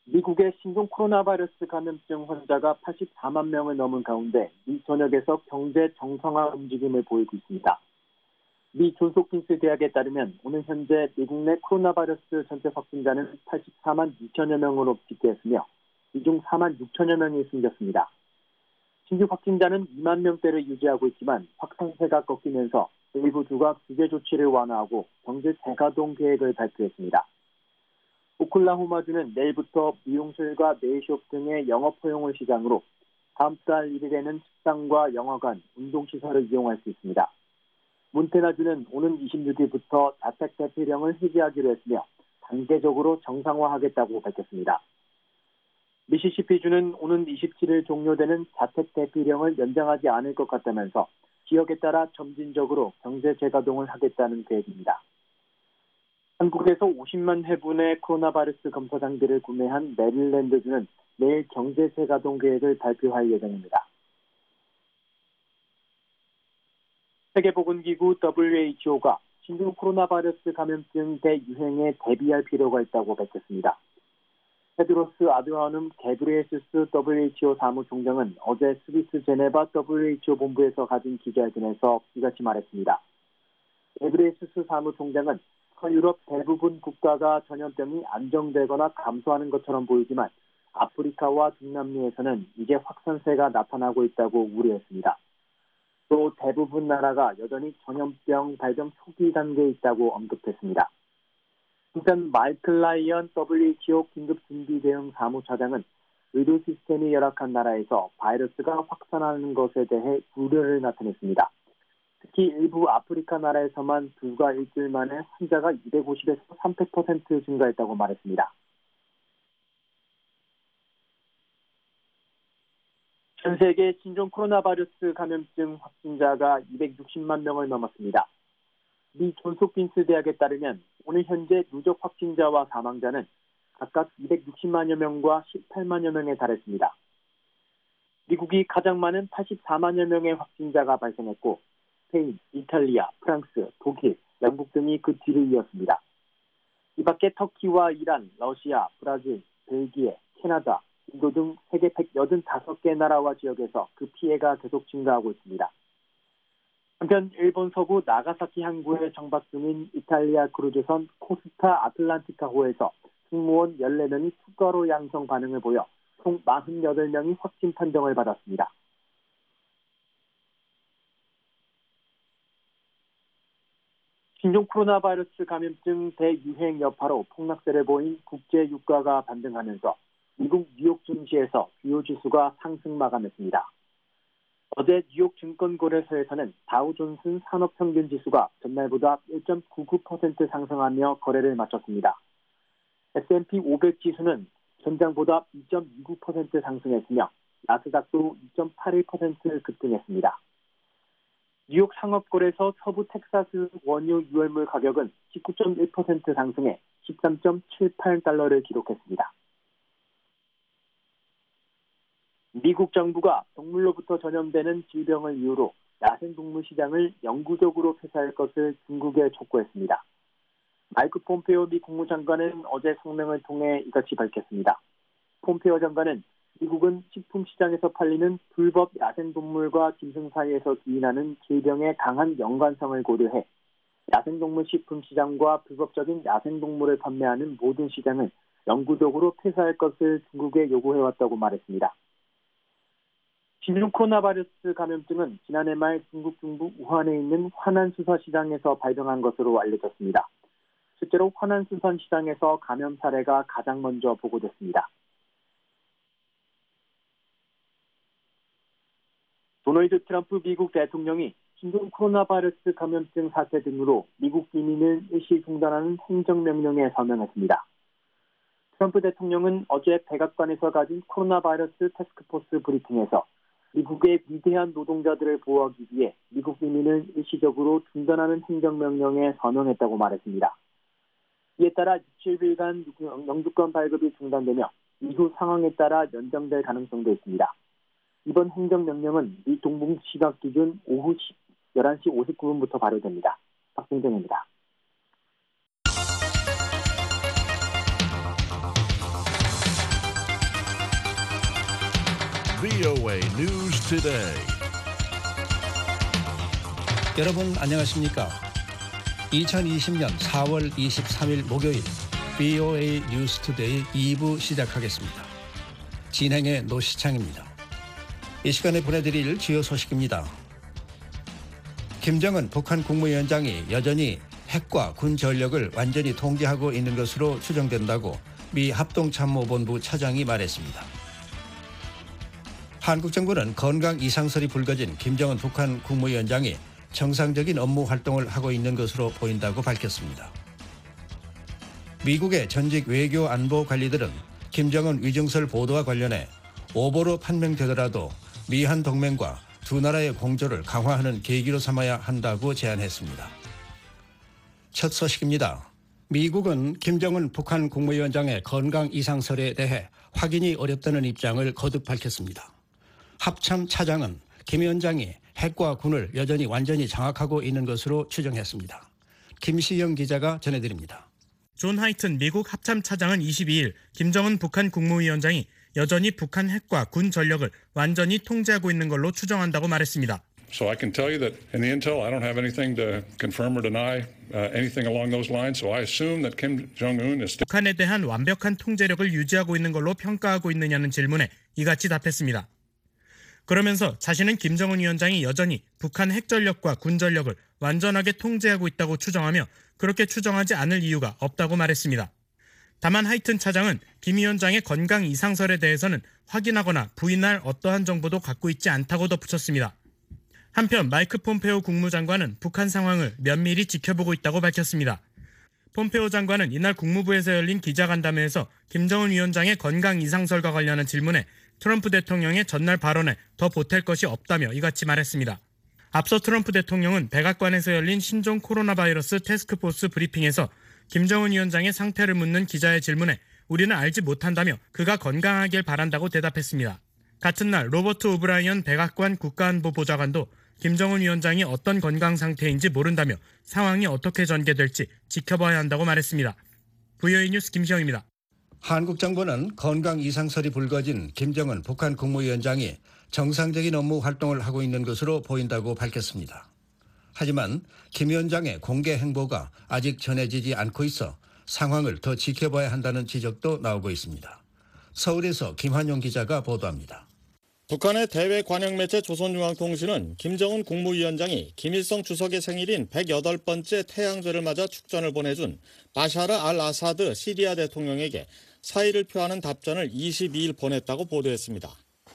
미국의 신종 코로나 바이러스 감염증 환자가 84만 명을 넘은 가운데 미 전역에서 경제 정상화 움직임을 보이고 있습니다. 미 존스홉킨스 대학에 따르면 오늘 현재 미국 내 코로나 바이러스 전체 확진자는 84만 2천여 명으로 집계했으며 이 중 4만 6천여 명이 숨졌습니다. 신규 확진자는 2만 명대를 유지하고 있지만 확산세가 꺾이면서 일부 주가 규제 조치를 완화하고 경제 재가동 계획을 발표했습니다. 오클라호마주는 내일부터 미용실과 네일숍 등의 영업 허용을 시작으로 다음 달 1일에는 식당과 영화관, 운동시설을 이용할 수 있습니다. 몬태나주는 오는 26일부터 자택 대피령을 해제하기로 했으며 단계적으로 정상화하겠다고 밝혔습니다. 미시시피주는 오는 27일 종료되는 자택 대피령을 연장하지 않을 것 같다면서 지역에 따라 점진적으로 경제 재가동을 하겠다는 계획입니다. 한국에서 50만 회분의 코로나 바이러스 검사장비를 구매한 메릴랜드주는 내일 경제 재가동 계획을 발표할 예정입니다. 세계보건기구 WHO가 신종 코로나 바이러스 감염증 대유행에 대비할 필요가 있다고 밝혔습니다. 테드로스 아드하놈 게브리에수스 WHO 사무총장은 어제 스위스 제네바 WHO 본부에서 가진 기자회견에서 이같이 말했습니다. 게브리에수스 사무총장은 서유럽 대부분 국가가 전염병이 안정되거나 감소하는 것처럼 보이지만 아프리카와 중남미에서는 이제 확산세가 나타나고 있다고 우려했습니다. 또 대부분 나라가 여전히 전염병 발병 초기 단계에 있다고 언급했습니다. 한편 마이클 라이언 WHO 긴급준비대응 사무차장은 의료 시스템이 열악한 나라에서 바이러스가 확산하는 것에 대해 우려를 나타냈습니다. 특히 일부 아프리카 나라에서만 불과 일주일 만에 환자가 250에서 300% 증가했다고 말했습니다. 전 세계 신종 코로나 바이러스 감염증 확진자가 260만 명을 넘었습니다. 미 존스홉킨스 대학에 따르면 오늘 현재 누적 확진자와 사망자는 각각 260만여 명과 18만여 명에 달했습니다. 미국이 가장 많은 84만여 명의 확진자가 발생했고 스페인, 이탈리아, 프랑스, 독일, 영국 등이 그 뒤를 이었습니다. 이 밖에 터키와 이란, 러시아, 브라질, 벨기에, 캐나다, 인도 등 세계 185개 나라와 지역에서 그 피해가 계속 증가하고 있습니다. 한편 일본 서부 나가사키 항구에 정박 중인 이탈리아 크루즈선 코스타 아틀란티카호에서 승무원 14명이 추가로 양성 반응을 보여 총 48명이 확진 판정을 받았습니다. 신종 코로나 바이러스 감염증 대유행 여파로 폭락세를 보인 국제 유가가 반등하면서 미국 뉴욕 증시에서 주요 지수가 상승 마감했습니다. 어제 뉴욕 증권거래소에서는 다우존스 산업평균지수가 전날보다 1.99% 상승하며 거래를 마쳤습니다. S&P 500 지수는 전장보다 2.29% 상승했으며 나스닥도 2.81% 급등했습니다. 뉴욕 상업거래소 서부 텍사스 원유 유혈물 가격은 19.1% 상승해 13.78달러를 기록했습니다. 미국 정부가 동물로부터 전염되는 질병을 이유로 야생동물 시장을 영구적으로 폐쇄할 것을 중국에 촉구했습니다. 마이크 폼페오 미 국무장관은 어제 성명을 통해 이같이 밝혔습니다. 폼페오 장관은 미국은 식품시장에서 팔리는 불법 야생동물과 짐승 사이에서 기인하는 질병의 강한 연관성을 고려해 야생동물 식품시장과 불법적인 야생동물을 판매하는 모든 시장을 영구적으로 폐쇄할 것을 중국에 요구해왔다고 말했습니다. 신종 코로나 바이러스 감염증은 지난해 말 중국 중부 우한에 있는 화난수산시장에서 발병한 것으로 알려졌습니다. 실제로 화난수산시장에서 감염 사례가 가장 먼저 보고됐습니다. 도널드 트럼프 미국 대통령이 신종 코로나 바이러스 감염증 사태 등으로 미국 이민을 일시 중단하는 행정명령에 서명했습니다. 트럼프 대통령은 어제 백악관에서 가진 코로나 바이러스 태스크포스 브리핑에서 미국의 위대한 노동자들을 보호하기 위해 미국 이민을 일시적으로 중단하는 행정명령에 서명했다고 말했습니다. 이에 따라 27일간 영주권 발급이 중단되며 이후 상황에 따라 연장될 가능성도 있습니다. 이번 행정명령은 미 동부 시각 기준 오후 11시 59분부터 발효됩니다. 박승정입니다. VOA News Today. 여러분 안녕하십니까? 2020년 4월 23일 목요일 VOA 뉴스 투데이 2부 시작하겠습니다. 진행의 노시창입니다. 이 시간에 보내드릴 주요 소식입니다. 김정은 북한 국무위원장이 여전히 핵과 군 전력을 완전히 통제하고 있는 것으로 추정된다고 미 합동참모본부 차장이 말했습니다. 한국 정부는 건강 이상설이 불거진 김정은 북한 국무위원장이 정상적인 업무 활동을 하고 있는 것으로 보인다고 밝혔습니다. 미국의 전직 외교 안보 관리들은 김정은 위증설 보도와 관련해 오보로 판명되더라도 미한 동맹과 두 나라의 공조를 강화하는 계기로 삼아야 한다고 제안했습니다. 첫 소식입니다. 미국은 김정은 북한 국무위원장의 건강 이상설에 대해 확인이 어렵다는 입장을 거듭 밝혔습니다. 합참 차장은 김 위원장이 핵과 군을 여전히 완전히 장악하고 있는 것으로 추정했습니다. 김시영 기자가 전해드립니다. 존 하이튼 미국 합참 차장은 22일 김정은 북한 국무위원장이 여전히 북한 핵과 군 전력을 완전히 통제하고 있는 걸로 추정한다고 말했습니다. So I can tell you that in the intel, I don't have anything to confirm or deny anything along those lines. So I assume that Kim Jong-un is still. 북한에 대한 완벽한 통제력을 유지하고 있는 걸로 평가하고 있느냐는 질문에 이같이 답했습니다. 그러면서 자신은 김정은 위원장이 여전히 북한 핵 전력과 군 전력을 완전하게 통제하고 있다고 추정하며 그렇게 추정하지 않을 이유가 없다고 말했습니다. 다만 하이튼 차장은 김 위원장의 건강 이상설에 대해서는 확인하거나 부인할 어떠한 정보도 갖고 있지 않다고 덧붙였습니다. 한편 마이크 폼페오 국무장관은 북한 상황을 면밀히 지켜보고 있다고 밝혔습니다. 폼페오 장관은 이날 국무부에서 열린 기자간담회에서 김정은 위원장의 건강 이상설과 관련한 질문에 트럼프 대통령의 전날 발언에 더 보탤 것이 없다며 이같이 말했습니다. 앞서 트럼프 대통령은 백악관에서 열린 신종 코로나 바이러스 태스크포스 브리핑에서 김정은 위원장의 상태를 묻는 기자의 질문에 우리는 알지 못한다며 그가 건강하길 바란다고 대답했습니다. 같은 날 로버트 오브라이언 백악관 국가안보보좌관도 김정은 위원장이 어떤 건강 상태인지 모른다며 상황이 어떻게 전개될지 지켜봐야 한다고 말했습니다. VOA 뉴스 김시영입니다. 한국 정부는 건강 이상설이 불거진 김정은 북한 국무위원장이 정상적인 업무 활동을 하고 있는 것으로 보인다고 밝혔습니다. 하지만 김 위원장의 공개 행보가 아직 전해지지 않고 있어 상황을 더 지켜봐야 한다는 지적도 나오고 있습니다. 서울에서 김환용 기자가 보도합니다. 북한의 대외 관영 매체 조선중앙통신은 김정은 국무위원장이 김일성 주석의 생일인 108번째 태양절을 맞아 축전을 보내준 바샤르 알 아사드 시리아 대통령에게 사의를 표하는 답전을 22일 보냈다고 보도했습니다.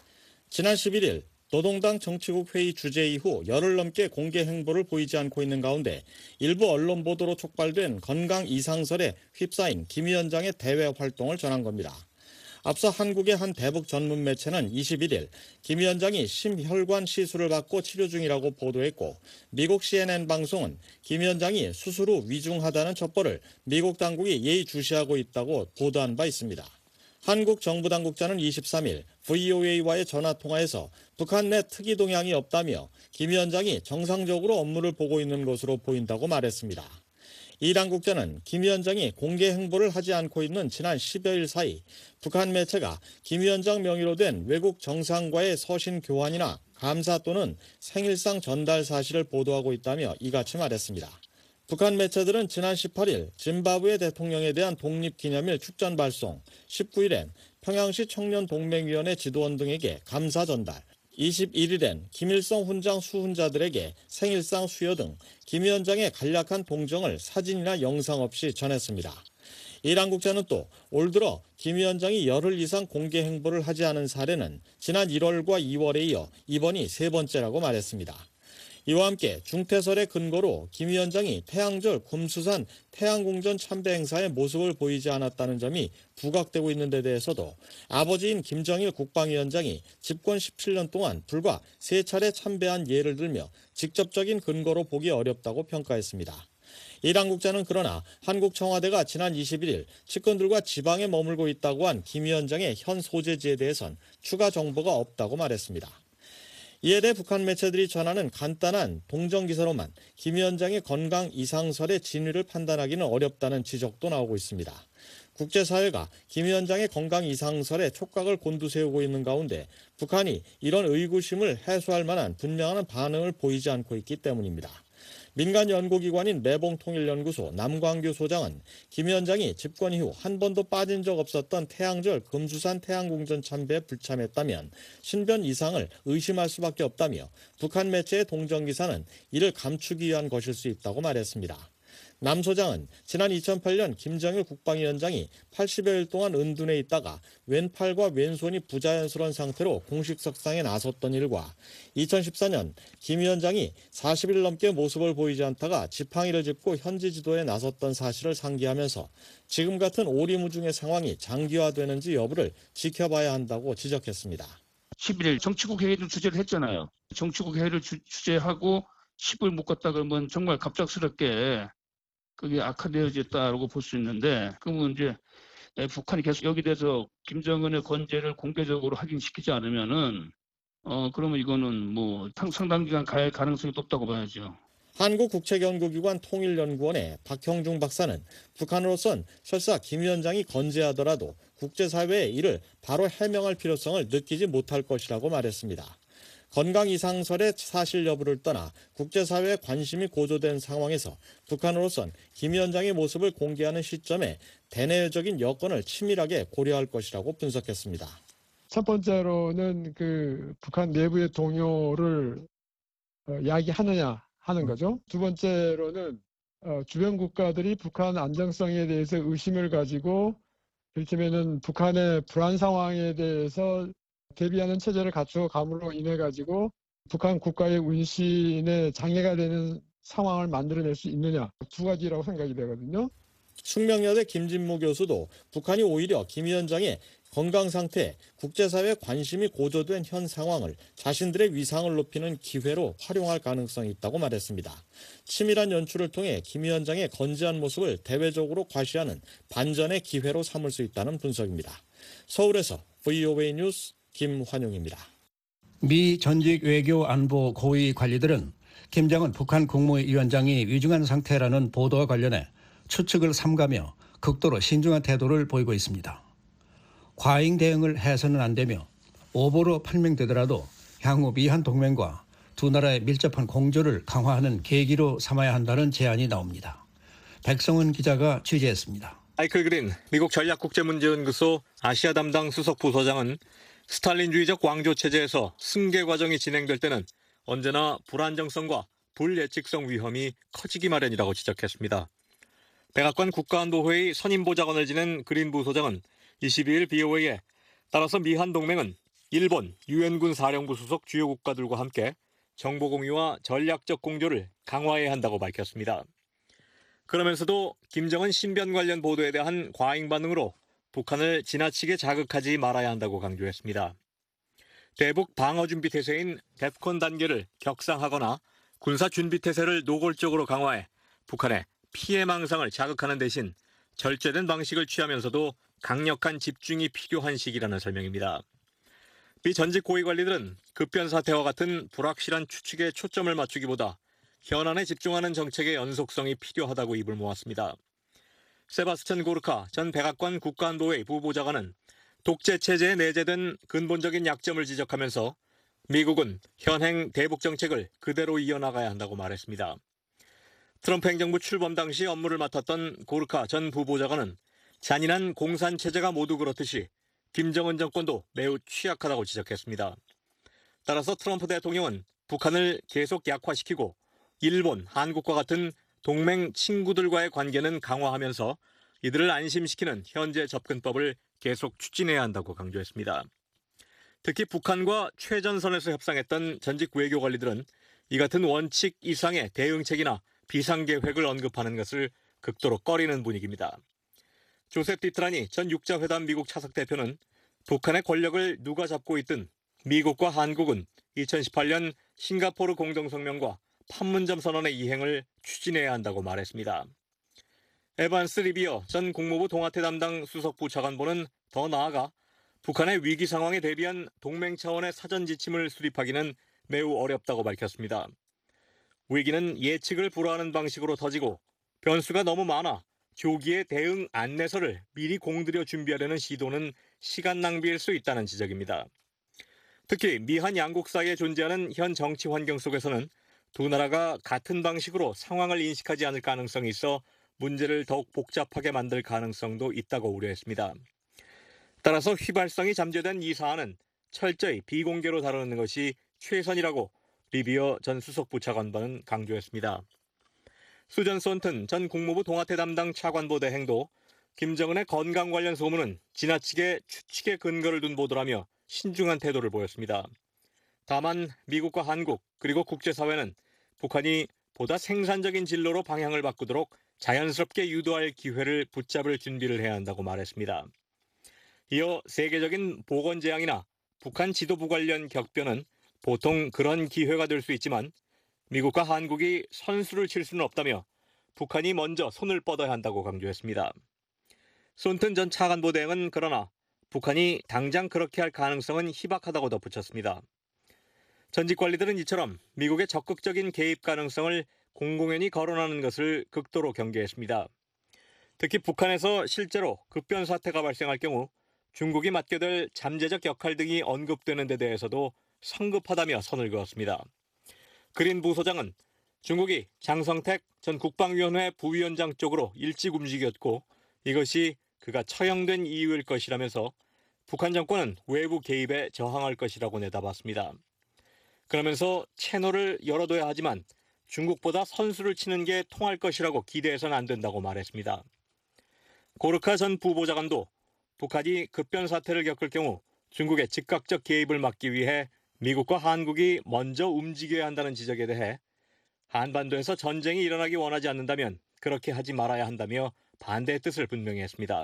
지난 11일 노동당 정치국 회의 주재 이후 열흘 넘게 공개 행보를 보이지 않고 있는 가운데 일부 언론 보도로 촉발된 건강 이상설에 휩싸인 김 위원장의 대외 활동을 전한 겁니다. 앞서 한국의 한 대북 전문 매체는 21일 김 위원장이 심혈관 시술을 받고 치료 중이라고 보도했고 미국 CNN 방송은 김 위원장이 수술 후 위중하다는 첩보를 미국 당국이 예의주시하고 있다고 보도한 바 있습니다. 한국 정부 당국자는 23일 VOA와의 전화통화에서 북한 내 특이 동향이 없다며 김 위원장이 정상적으로 업무를 보고 있는 것으로 보인다고 말했습니다. 이 당국자는 김 위원장이 공개 행보를 하지 않고 있는 지난 10여일 사이 북한 매체가 김 위원장 명의로 된 외국 정상과의 서신 교환이나 감사 또는 생일상 전달 사실을 보도하고 있다며 이같이 말했습니다. 북한 매체들은 지난 18일 짐바브웨 대통령에 대한 독립기념일 축전 발송, 19일엔 평양시 청년동맹위원회 지도원 등에게 감사 전달, 21일엔 김일성 훈장 수훈자들에게 생일상 수여 등 김 위원장의 간략한 동정을 사진이나 영상 없이 전했습니다. 이 당국자는 또 올 들어 김 위원장이 열흘 이상 공개 행보를 하지 않은 사례는 지난 1월과 2월에 이어 이번이 세 번째라고 말했습니다. 이와 함께 중태설의 근거로 김 위원장이 태양절 금수산 태양궁전 참배 행사의 모습을 보이지 않았다는 점이 부각되고 있는 데 대해서도 아버지인 김정일 국방위원장이 집권 17년 동안 불과 3차례 참배한 예를 들며 직접적인 근거로 보기 어렵다고 평가했습니다. 이 당국자는 그러나 한국 청와대가 지난 21일 측근들과 지방에 머물고 있다고 한 김 위원장의 현 소재지에 대해선 추가 정보가 없다고 말했습니다. 이에 대해 북한 매체들이 전하는 간단한 동정기사로만 김 위원장의 건강 이상설의 진위를 판단하기는 어렵다는 지적도 나오고 있습니다. 국제사회가 김 위원장의 건강 이상설에 촉각을 곤두세우고 있는 가운데 북한이 이런 의구심을 해소할 만한 분명한 반응을 보이지 않고 있기 때문입니다. 민간 연구기관인 매봉통일연구소 남광규 소장은 김 위원장이 집권 이후 한 번도 빠진 적 없었던 태양절 금수산 태양궁전 참배에 불참했다면 신변 이상을 의심할 수밖에 없다며 북한 매체의 동정기사는 이를 감추기 위한 것일 수 있다고 말했습니다. 남 소장은 지난 2008년 김정일 국방위원장이 80여일 동안 은둔해 있다가 왼팔과 왼손이 부자연스러운 상태로 공식 석상에 나섰던 일과 2014년 김 위원장이 40일 넘게 모습을 보이지 않다가 지팡이를 짚고 현지 지도에 나섰던 사실을 상기하면서 지금 같은 오리무중의 상황이 장기화되는지 여부를 지켜봐야 한다고 지적했습니다. 11일 정치국 회의를 주재를 했잖아요. 정치국 회의를 주재하고 10을 묶었다 그러면 정말 갑작스럽게 그게 악화되어졌다라고 볼 수 있는데, 그러면 이제 북한이 계속 여기 대해서 김정은의 건재를 공개적으로 확인시키지 않으면은 그러면 이거는 뭐 상당 기간 갈 가능성이 높다고 봐야죠. 한국국책연구기관 통일연구원의 박형중 박사는 북한으로선 설사 김 위원장이 건재하더라도 국제사회에 이를 바로 해명할 필요성을 느끼지 못할 것이라고 말했습니다. 건강 이상설의 사실 여부를 떠나 국제사회의 관심이 고조된 상황에서 북한으로선 김 위원장의 모습을 공개하는 시점에 대내적인 여건을 치밀하게 고려할 것이라고 분석했습니다. 첫 번째로는 북한 내부의 동요를 야기하느냐 하는 거죠. 두 번째로는 주변 국가들이 북한 안정성에 대해서 의심을 가지고 이를테면은 북한의 불안 상황에 대해서 대비하는 체제를 갖춰감으로 인해 가지고 북한 국가의 운신에 장애가 되는 상황을 만들어낼 수 있느냐, 두 가지라고 생각이 되거든요. 숙명여대 김진무 교수도 북한이 오히려 김 위원장의 건강 상태, 국제사회의 관심이 고조된 현 상황을 자신들의 위상을 높이는 기회로 활용할 가능성이 있다고 말했습니다. 치밀한 연출을 통해 김 위원장의 건재한 모습을 대외적으로 과시하는 반전의 기회로 삼을 수 있다는 분석입니다. 서울에서 VOA 뉴스 김환용입니다. 미 전직 외교 안보 고위 관리들은 김정은 북한 국무위원장이 위중한 상태라는 보도와 관련해 추측을 삼가며 극도로 신중한 태도를 보이고 있습니다. 과잉 대응을 해서는 안 되며 오보로 판명되더라도 향후 미한 동맹과 두 나라의 밀접한 공조를 강화하는 계기로 삼아야 한다는 제안이 나옵니다. 백성은 기자가 취재했습니다. 마이클 그린 미국 전략국제문제연구소 아시아 담당 수석 부소장은 스탈린주의적 왕조 체제에서 승계 과정이 진행될 때는 언제나 불안정성과 불예측성 위험이 커지기 마련이라고 지적했습니다. 백악관 국가안보회의 선임보좌관을 지낸 그린 부소장은 22일 BOA에 따라서 미한 동맹은 일본 유엔군 사령부 소속 주요 국가들과 함께 정보 공유와 전략적 공조를 강화해야 한다고 밝혔습니다. 그러면서도 김정은 신변 관련 보도에 대한 과잉 반응으로 북한을 지나치게 자극하지 말아야 한다고 강조했습니다. 대북 방어준비태세인 데프콘 단계를 격상하거나 군사준비태세를 노골적으로 강화해 북한의 피해망상을 자극하는 대신 절제된 방식을 취하면서도 강력한 집중이 필요한 시기라는 설명입니다. 미 전직 고위관리들은 급변 사태와 같은 불확실한 추측에 초점을 맞추기보다 현안에 집중하는 정책의 연속성이 필요하다고 입을 모았습니다. 세바스찬 고르카 전 백악관 국가안보회의 부보좌관은 독재 체제에 내재된 근본적인 약점을 지적하면서 미국은 현행 대북 정책을 그대로 이어나가야 한다고 말했습니다. 트럼프 행정부 출범 당시 업무를 맡았던 고르카 전 부보좌관은 잔인한 공산 체제가 모두 그렇듯이 김정은 정권도 매우 취약하다고 지적했습니다. 따라서 트럼프 대통령은 북한을 계속 약화시키고 일본, 한국과 같은 동맹 친구들과의 관계는 강화하면서 이들을 안심시키는 현재 접근법을 계속 추진해야 한다고 강조했습니다. 특히 북한과 최전선에서 협상했던 전직 외교 관리들은 이 같은 원칙 이상의 대응책이나 비상계획을 언급하는 것을 극도로 꺼리는 분위기입니다. 조셉 디트라니 전 육자회담 미국 차석 대표는 북한의 권력을 누가 잡고 있든 미국과 한국은 2018년 싱가포르 공동성명과 판문점 선언의 이행을 추진해야 한다고 말했습니다. 에반스 리비어 전 국무부 동아태 담당 수석부 차관보는 더 나아가 북한의 위기 상황에 대비한 동맹 차원의 사전 지침을 수립하기는 매우 어렵다고 밝혔습니다. 위기는 예측을 불허하는 방식으로 터지고 변수가 너무 많아 조기에 대응 안내서를 미리 공들여 준비하려는 시도는 시간 낭비일 수 있다는 지적입니다. 특히 미한 양국 사이에 존재하는 현 정치 환경 속에서는 두 나라가 같은 방식으로 상황을 인식하지 않을 가능성이 있어 문제를 더욱 복잡하게 만들 가능성도 있다고 우려했습니다. 따라서 휘발성이 잠재된 이 사안은 철저히 비공개로 다루는 것이 최선이라고 리비어 전 수석부 차관보는 강조했습니다. 수전 손튼 전 국무부 동아태 담당 차관보 대행도 김정은의 건강 관련 소문은 지나치게 추측에 근거를 둔 보도라며 신중한 태도를 보였습니다. 다만 미국과 한국 그리고 국제사회는 북한이 보다 생산적인 진로로 방향을 바꾸도록 자연스럽게 유도할 기회를 붙잡을 준비를 해야 한다고 말했습니다. 이어 세계적인 보건 재앙이나 북한 지도부 관련 격변은 보통 그런 기회가 될 수 있지만 미국과 한국이 선수를 칠 수는 없다며 북한이 먼저 손을 뻗어야 한다고 강조했습니다. 손튼 전 차관보 대행은 그러나 북한이 당장 그렇게 할 가능성은 희박하다고 덧붙였습니다. 전직 관리들은 이처럼 미국의 적극적인 개입 가능성을 공공연히 거론하는 것을 극도로 경계했습니다. 특히 북한에서 실제로 급변 사태가 발생할 경우 중국이 맡게 될 잠재적 역할 등이 언급되는 데 대해서도 성급하다며 선을 그었습니다. 그린 부소장은 중국이 장성택 전 국방위원회 부위원장 쪽으로 일찍 움직였고 이것이 그가 처형된 이유일 것이라면서 북한 정권은 외부 개입에 저항할 것이라고 내다봤습니다. 그러면서 채널을 열어둬야 하지만 중국보다 선수를 치는 게 통할 것이라고 기대해서는 안 된다고 말했습니다. 고르카 전 부보좌관도 북한이 급변 사태를 겪을 경우 중국의 즉각적 개입을 막기 위해 미국과 한국이 먼저 움직여야 한다는 지적에 대해 한반도에서 전쟁이 일어나기 원하지 않는다면 그렇게 하지 말아야 한다며 반대의 뜻을 분명히 했습니다.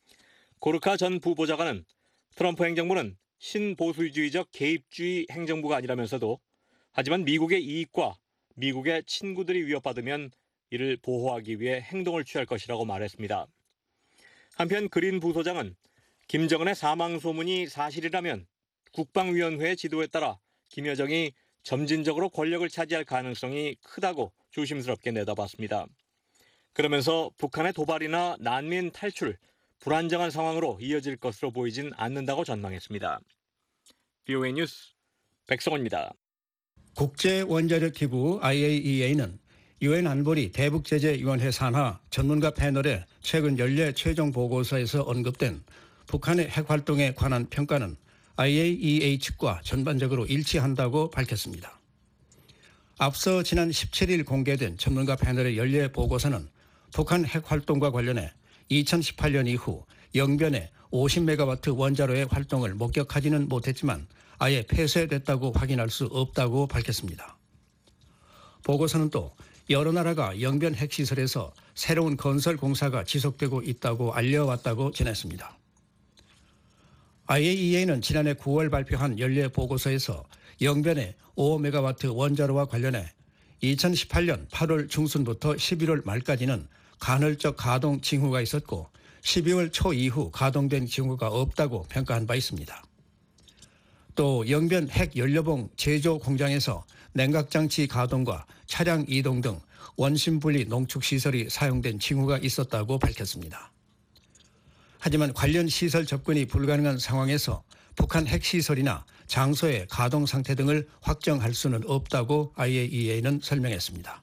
고르카 전 부보좌관은 트럼프 행정부는 신보수주의적 개입주의 행정부가 아니라면서도 하지만 미국의 이익과 미국의 친구들이 위협받으면 이를 보호하기 위해 행동을 취할 것이라고 말했습니다. 한편 그린 부소장은 김정은의 사망 소문이 사실이라면 국방위원회 지도에 따라 김여정이 점진적으로 권력을 차지할 가능성이 크다고 조심스럽게 내다봤습니다. 그러면서 북한의 도발이나 난민 탈출, 불안정한 상황으로 이어질 것으로 보이진 않는다고 전망했습니다. VOA 뉴스 백성원입니다. 국제원자력기구 IAEA는 유엔 안보리 대북제재위원회 산하 전문가 패널의 최근 연례 최종 보고서에서 언급된 북한의 핵활동에 관한 평가는 IAEA 측과 전반적으로 일치한다고 밝혔습니다. 앞서 지난 17일 공개된 전문가 패널의 연례 보고서는 북한 핵활동과 관련해 2018년 이후 영변에 50메가와트 원자로의 활동을 목격하지는 못했지만 아예 폐쇄됐다고 확인할 수 없다고 밝혔습니다. 보고서는 또 여러 나라가 영변 핵시설에서 새로운 건설 공사가 지속되고 있다고 알려왔다고 전했습니다. IAEA는 지난해 9월 발표한 연례 보고서에서 영변의 5메가와트 원자로와 관련해 2018년 8월 중순부터 11월 말까지는 간헐적 가동 징후가 있었고 12월 초 이후 가동된 징후가 없다고 평가한 바 있습니다. 또 영변 핵연료봉 제조 공장에서 냉각장치 가동과 차량 이동 등 원심분리 농축시설이 사용된 징후가 있었다고 밝혔습니다. 하지만 관련 시설 접근이 불가능한 상황에서 북한 핵시설이나 장소의 가동 상태 등을 확정할 수는 없다고 IAEA는 설명했습니다.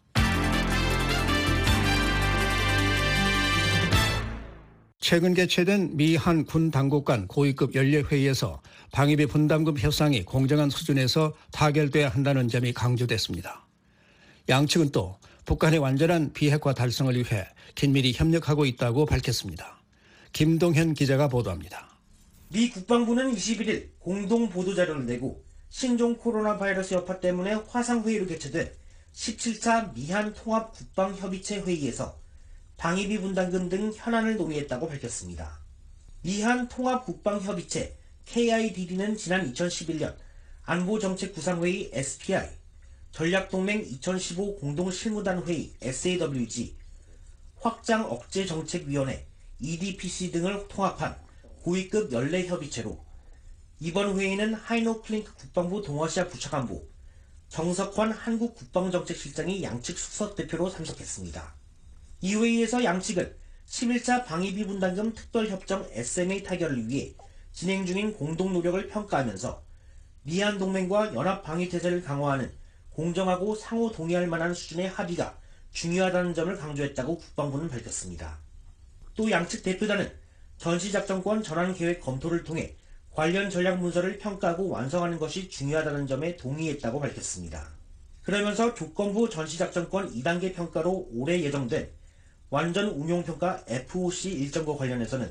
최근 개최된 미한 군 당국 간 고위급 연례회의에서 방위비 분담금 협상이 공정한 수준에서 타결돼야 한다는 점이 강조됐습니다. 양측은 또 북한의 완전한 비핵화 달성을 위해 긴밀히 협력하고 있다고 밝혔습니다. 김동현 기자가 보도합니다. 미 국방부는 21일 공동 보도자료를 내고 신종 코로나 바이러스 여파 때문에 화상회의로 개최된 17차 미한 통합 국방협의체 회의에서 방위비 분담금 등 현안을 논의했다고 밝혔습니다. 미한 통합 국방협의체 KIDD는 지난 2011년 안보정책구상회의 SPI, 전략동맹 2015 공동실무단회의 SAWG, 확장억제정책위원회 EDPC 등을 통합한 고위급 연례협의체로 이번 회의는 하이노 클링크 국방부 동아시아 부차관보, 정석환 한국국방정책실장이 양측 수석대표로 참석했습니다. 이 회의에서 양측은 11차 방위비 분담금 특별협정 SMA 타결을 위해 진행 중인 공동 노력을 평가하면서 미한 동맹과 연합 방위태세를 강화하는 공정하고 상호 동의할 만한 수준의 합의가 중요하다는 점을 강조했다고 국방부는 밝혔습니다. 또 양측 대표단은 전시작전권 전환 계획 검토를 통해 관련 전략 문서를 평가하고 완성하는 것이 중요하다는 점에 동의했다고 밝혔습니다. 그러면서 조건부 전시작전권 2단계 평가로 올해 예정된 완전 운용평가 FOC 일정과 관련해서는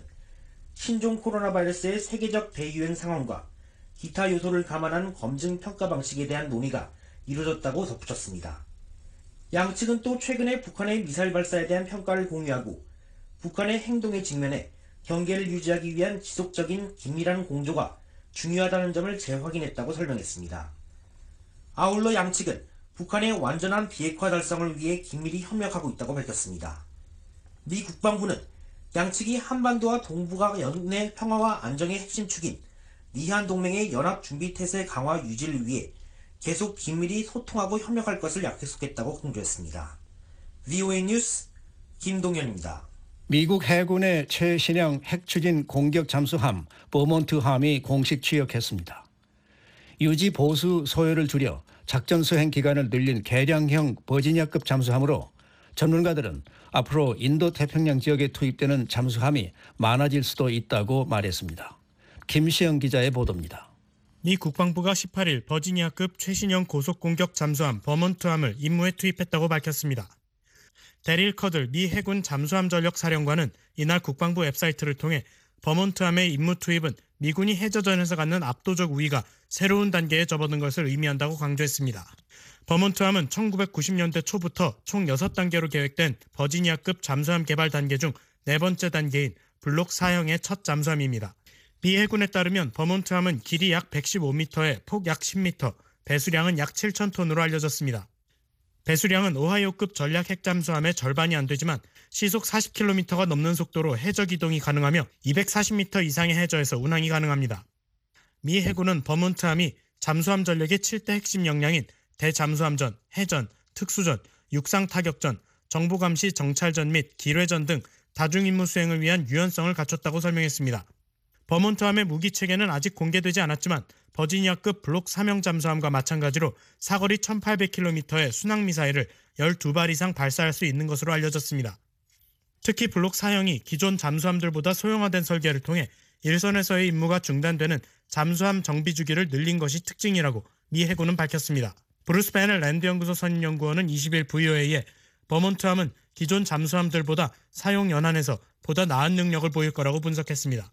신종 코로나 바이러스의 세계적 대유행 상황과 기타 요소를 감안한 검증 평가 방식에 대한 논의가 이루어졌다고 덧붙였습니다. 양측은 또 최근에 북한의 미사일 발사에 대한 평가를 공유하고 북한의 행동에 직면해 경계를 유지하기 위한 지속적인 긴밀한 공조가 중요하다는 점을 재확인했다고 설명했습니다. 아울러 양측은 북한의 완전한 비핵화 달성을 위해 긴밀히 협력하고 있다고 밝혔습니다. 미 국방부는 양측이 한반도와 동북아 연내 평화와 안정의 핵심 축인 미한 동맹의 연합 준비 태세 강화 유지를 위해 계속 긴밀히 소통하고 협력할 것을 약속했다고 강조했습니다. VOA 뉴스 김동현입니다. 미국 해군의 최신형 핵추진 공격 잠수함 버몬트함이 공식 취역했습니다. 유지 보수 소요를 줄여 작전 수행 기간을 늘린 개량형 버지니아급 잠수함으로 전문가들은 앞으로 인도 태평양 지역에 투입되는 잠수함이 많아질 수도 있다고 말했습니다. 김시영 기자의 보도입니다. 미 국방부가 18일 버지니아급 최신형 고속공격 잠수함 버몬트함을 임무에 투입했다고 밝혔습니다. 데릴 커들 미 해군 잠수함 전력 사령관은 이날 국방부 웹사이트를 통해 버몬트함의 임무 투입은 미군이 해저전에서 갖는 압도적 우위가 새로운 단계에 접어든 것을 의미한다고 강조했습니다. 버몬트함은 1990년대 초부터 총 6단계로 계획된 버지니아급 잠수함 개발 단계 중 4번째 단계인 블록 4형의 첫 잠수함입니다. 미 해군에 따르면 버몬트함은 길이 약 115m에 폭 약 10m, 배수량은 약 7,000톤으로 알려졌습니다. 배수량은 오하이오급 전략 핵잠수함의 절반이 안 되지만 시속 40km가 넘는 속도로 해저 기동이 가능하며 240m 이상의 해저에서 운항이 가능합니다. 미 해군은 버몬트함이 잠수함 전력의 7대 핵심 역량인 대잠수함전, 해전, 특수전, 육상타격전, 정보감시 정찰전 및 기뢰전 등 다중임무 수행을 위한 유연성을 갖췄다고 설명했습니다. 버몬트함의 무기체계는 아직 공개되지 않았지만 버지니아급 블록 3형 잠수함과 마찬가지로 사거리 1800km의 순항미사일을 12발 이상 발사할 수 있는 것으로 알려졌습니다. 특히 블록 4형이 기존 잠수함들보다 소형화된 설계를 통해 일선에서의 임무가 중단되는 잠수함 정비 주기를 늘린 것이 특징이라고 미 해군은 밝혔습니다. 브루스 베넬 랜드연구소 선임연구원은 20일 VOA에 버몬트함은 기존 잠수함들보다 사용 연한에서 보다 나은 능력을 보일 거라고 분석했습니다.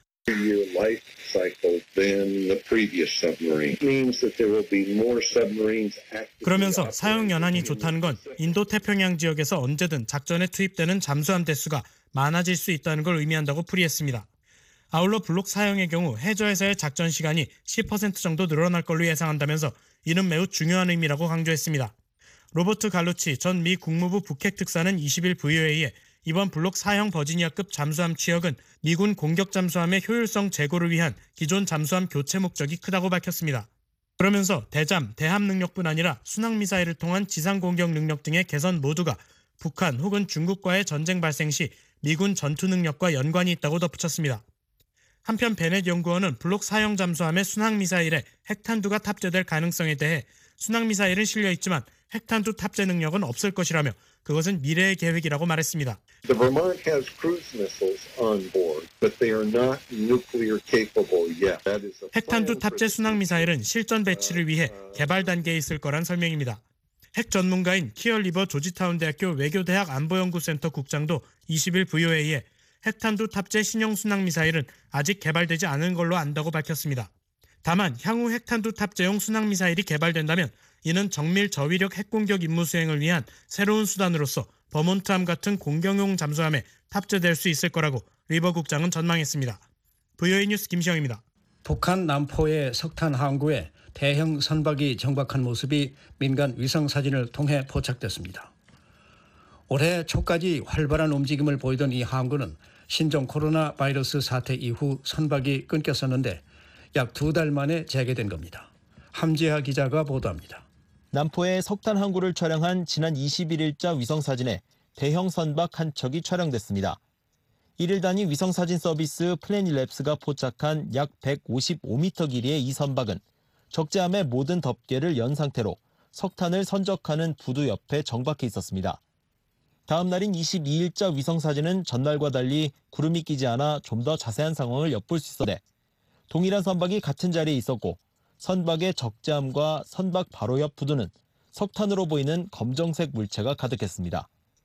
그러면서 사용 연한이 좋다는 건 인도 태평양 지역에서 언제든 작전에 투입되는 잠수함 대수가 많아질 수 있다는 걸 의미한다고 풀이했습니다. 아울러 블록 4형의 경우 해저에서의 작전 시간이 10% 정도 늘어날 걸로 예상한다면서 이는 매우 중요한 의미라고 강조했습니다. 로버트 갈루치 전 미 국무부 북핵 특사는 20일 VOA에 이번 블록 4형 버지니아급 잠수함 취역은 미군 공격 잠수함의 효율성 제고를 위한 기존 잠수함 교체 목적이 크다고 밝혔습니다. 그러면서 대잠, 대함 능력뿐 아니라 순항미사일을 통한 지상 공격 능력 등의 개선 모두가 북한 혹은 중국과의 전쟁 발생 시 미군 전투 능력과 연관이 있다고 덧붙였습니다. 한편 베넷 연구원은 블록 4형 잠수함의 순항미사일에 핵탄두가 탑재될 가능성에 대해 순항미사일은 실려있지만 핵탄두 탑재 능력은 없을 것이라며 그것은 미래의 계획이라고 말했습니다. The Vermont has cruise missiles on board, but they are not nuclear capable yet. That is a 핵탄두 탑재 순항미사일은 실전 배치를 위해 개발 단계에 있을 거란 설명입니다. 핵 전문가인 키얼리버 조지타운 대학교 외교대학 안보연구센터 국장도 20일 VOA에 핵탄두 탑재 신형 순항미사일은 아직 개발되지 않은 걸로 안다고 밝혔습니다. 다만 향후 핵탄두 탑재용 순항미사일이 개발된다면 이는 정밀 저위력 핵공격 임무 수행을 위한 새로운 수단으로서 버몬트함 같은 공격용 잠수함에 탑재될 수 있을 거라고 리버 국장은 전망했습니다. VOA 뉴스 김시영입니다. 북한 남포의 석탄 항구에 대형 선박이 정박한 모습이 민간 위성 사진을 통해 포착됐습니다. 올해 초까지 활발한 움직임을 보이던 이 항구는 신종 코로나 바이러스 사태 이후 선박이 끊겼었는데 약 2달 만에 재개된 겁니다. 함지하 기자가 보도합니다. 남포의 석탄 항구를 촬영한 지난 21일자 위성사진에 대형 선박 한 척이 촬영됐습니다. 1일 단위 위성사진 서비스 플래닛랩스가 포착한 약 155m 길이의 이 선박은 적재함의 모든 덮개를 연 상태로 석탄을 선적하는 부두 옆에 정박해 있었습니다. 다음 날인 22일자 위성사진은 전날과 달리 구름이 끼지 않아 좀 더 자세한 상황을 엿볼 수 있었는데 동일한 선박이 같은 자리에 있었고 선박의 적재함과 선박 바로 옆 부두는 석탄으로 보이는 검정색 물체가 가득했습니다.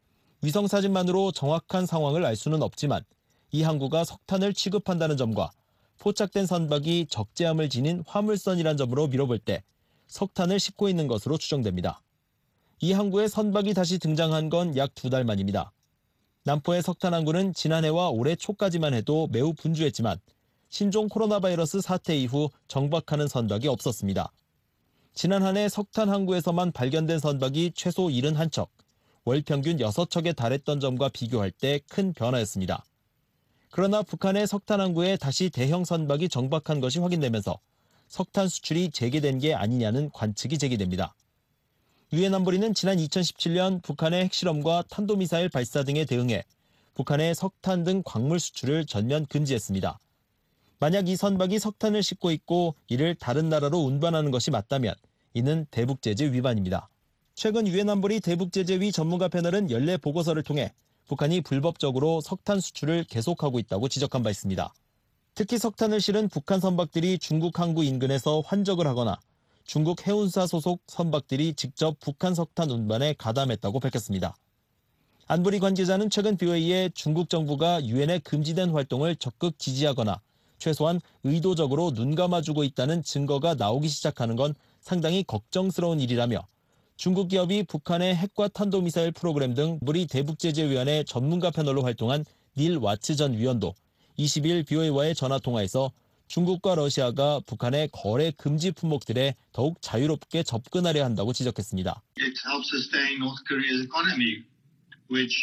위성사진만으로 정확한 상황을 알 수는 없지만 이 항구가 석탄을 취급한다는 점과 포착된 선박이 적재함을 지닌 화물선이란 점으로 미뤄볼 때 석탄을 싣고 있는 것으로 추정됩니다. 이 항구에 선박이 다시 등장한 건 약 2달 만입니다. 남포의 석탄 항구는 지난해와 올해 초까지만 해도 매우 분주했지만 신종 코로나 바이러스 사태 이후 정박하는 선박이 없었습니다. 지난 한 해 석탄 항구에서만 발견된 선박이 최소 71척, 월 평균 6척에 달했던 점과 비교할 때 큰 변화였습니다. 그러나 북한의 석탄 항구에 다시 대형 선박이 정박한 것이 확인되면서 석탄 수출이 재개된 게 아니냐는 관측이 제기됩니다. 유엔 안보리는 지난 2017년 북한의 핵실험과 탄도미사일 발사 등에 대응해 북한의 석탄 등 광물 수출을 전면 금지했습니다. 만약 이 선박이 석탄을 싣고 있고 이를 다른 나라로 운반하는 것이 맞다면 이는 대북제재 위반입니다. 최근 유엔 안보리 대북제재위 전문가 패널은 연례 보고서를 통해 북한이 불법적으로 석탄 수출을 계속하고 있다고 지적한 바 있습니다. 특히 석탄을 실은 북한 선박들이 중국 항구 인근에서 환적을 하거나 중국 해운사 소속 선박들이 직접 북한 석탄 운반에 가담했다고 밝혔습니다. 안보리 관계자는 최근 BOA에 중국 정부가 유엔의 금지된 활동을 적극 지지하거나 최소한 의도적으로 눈감아주고 있다는 증거가 나오기 시작하는 건 상당히 걱정스러운 일이라며 중국 기업이 북한의 핵과 탄도미사일 프로그램 등 안보리 대북제재위원회 전문가 패널로 활동한 닐 와츠 전 위원도 20일 BOA와의 전화통화에서 중국과 러시아가 북한의 거래 금지 품목들에 더욱 자유롭게 접근하려 한다고 지적했습니다. It helps sustain North Korea's economy, which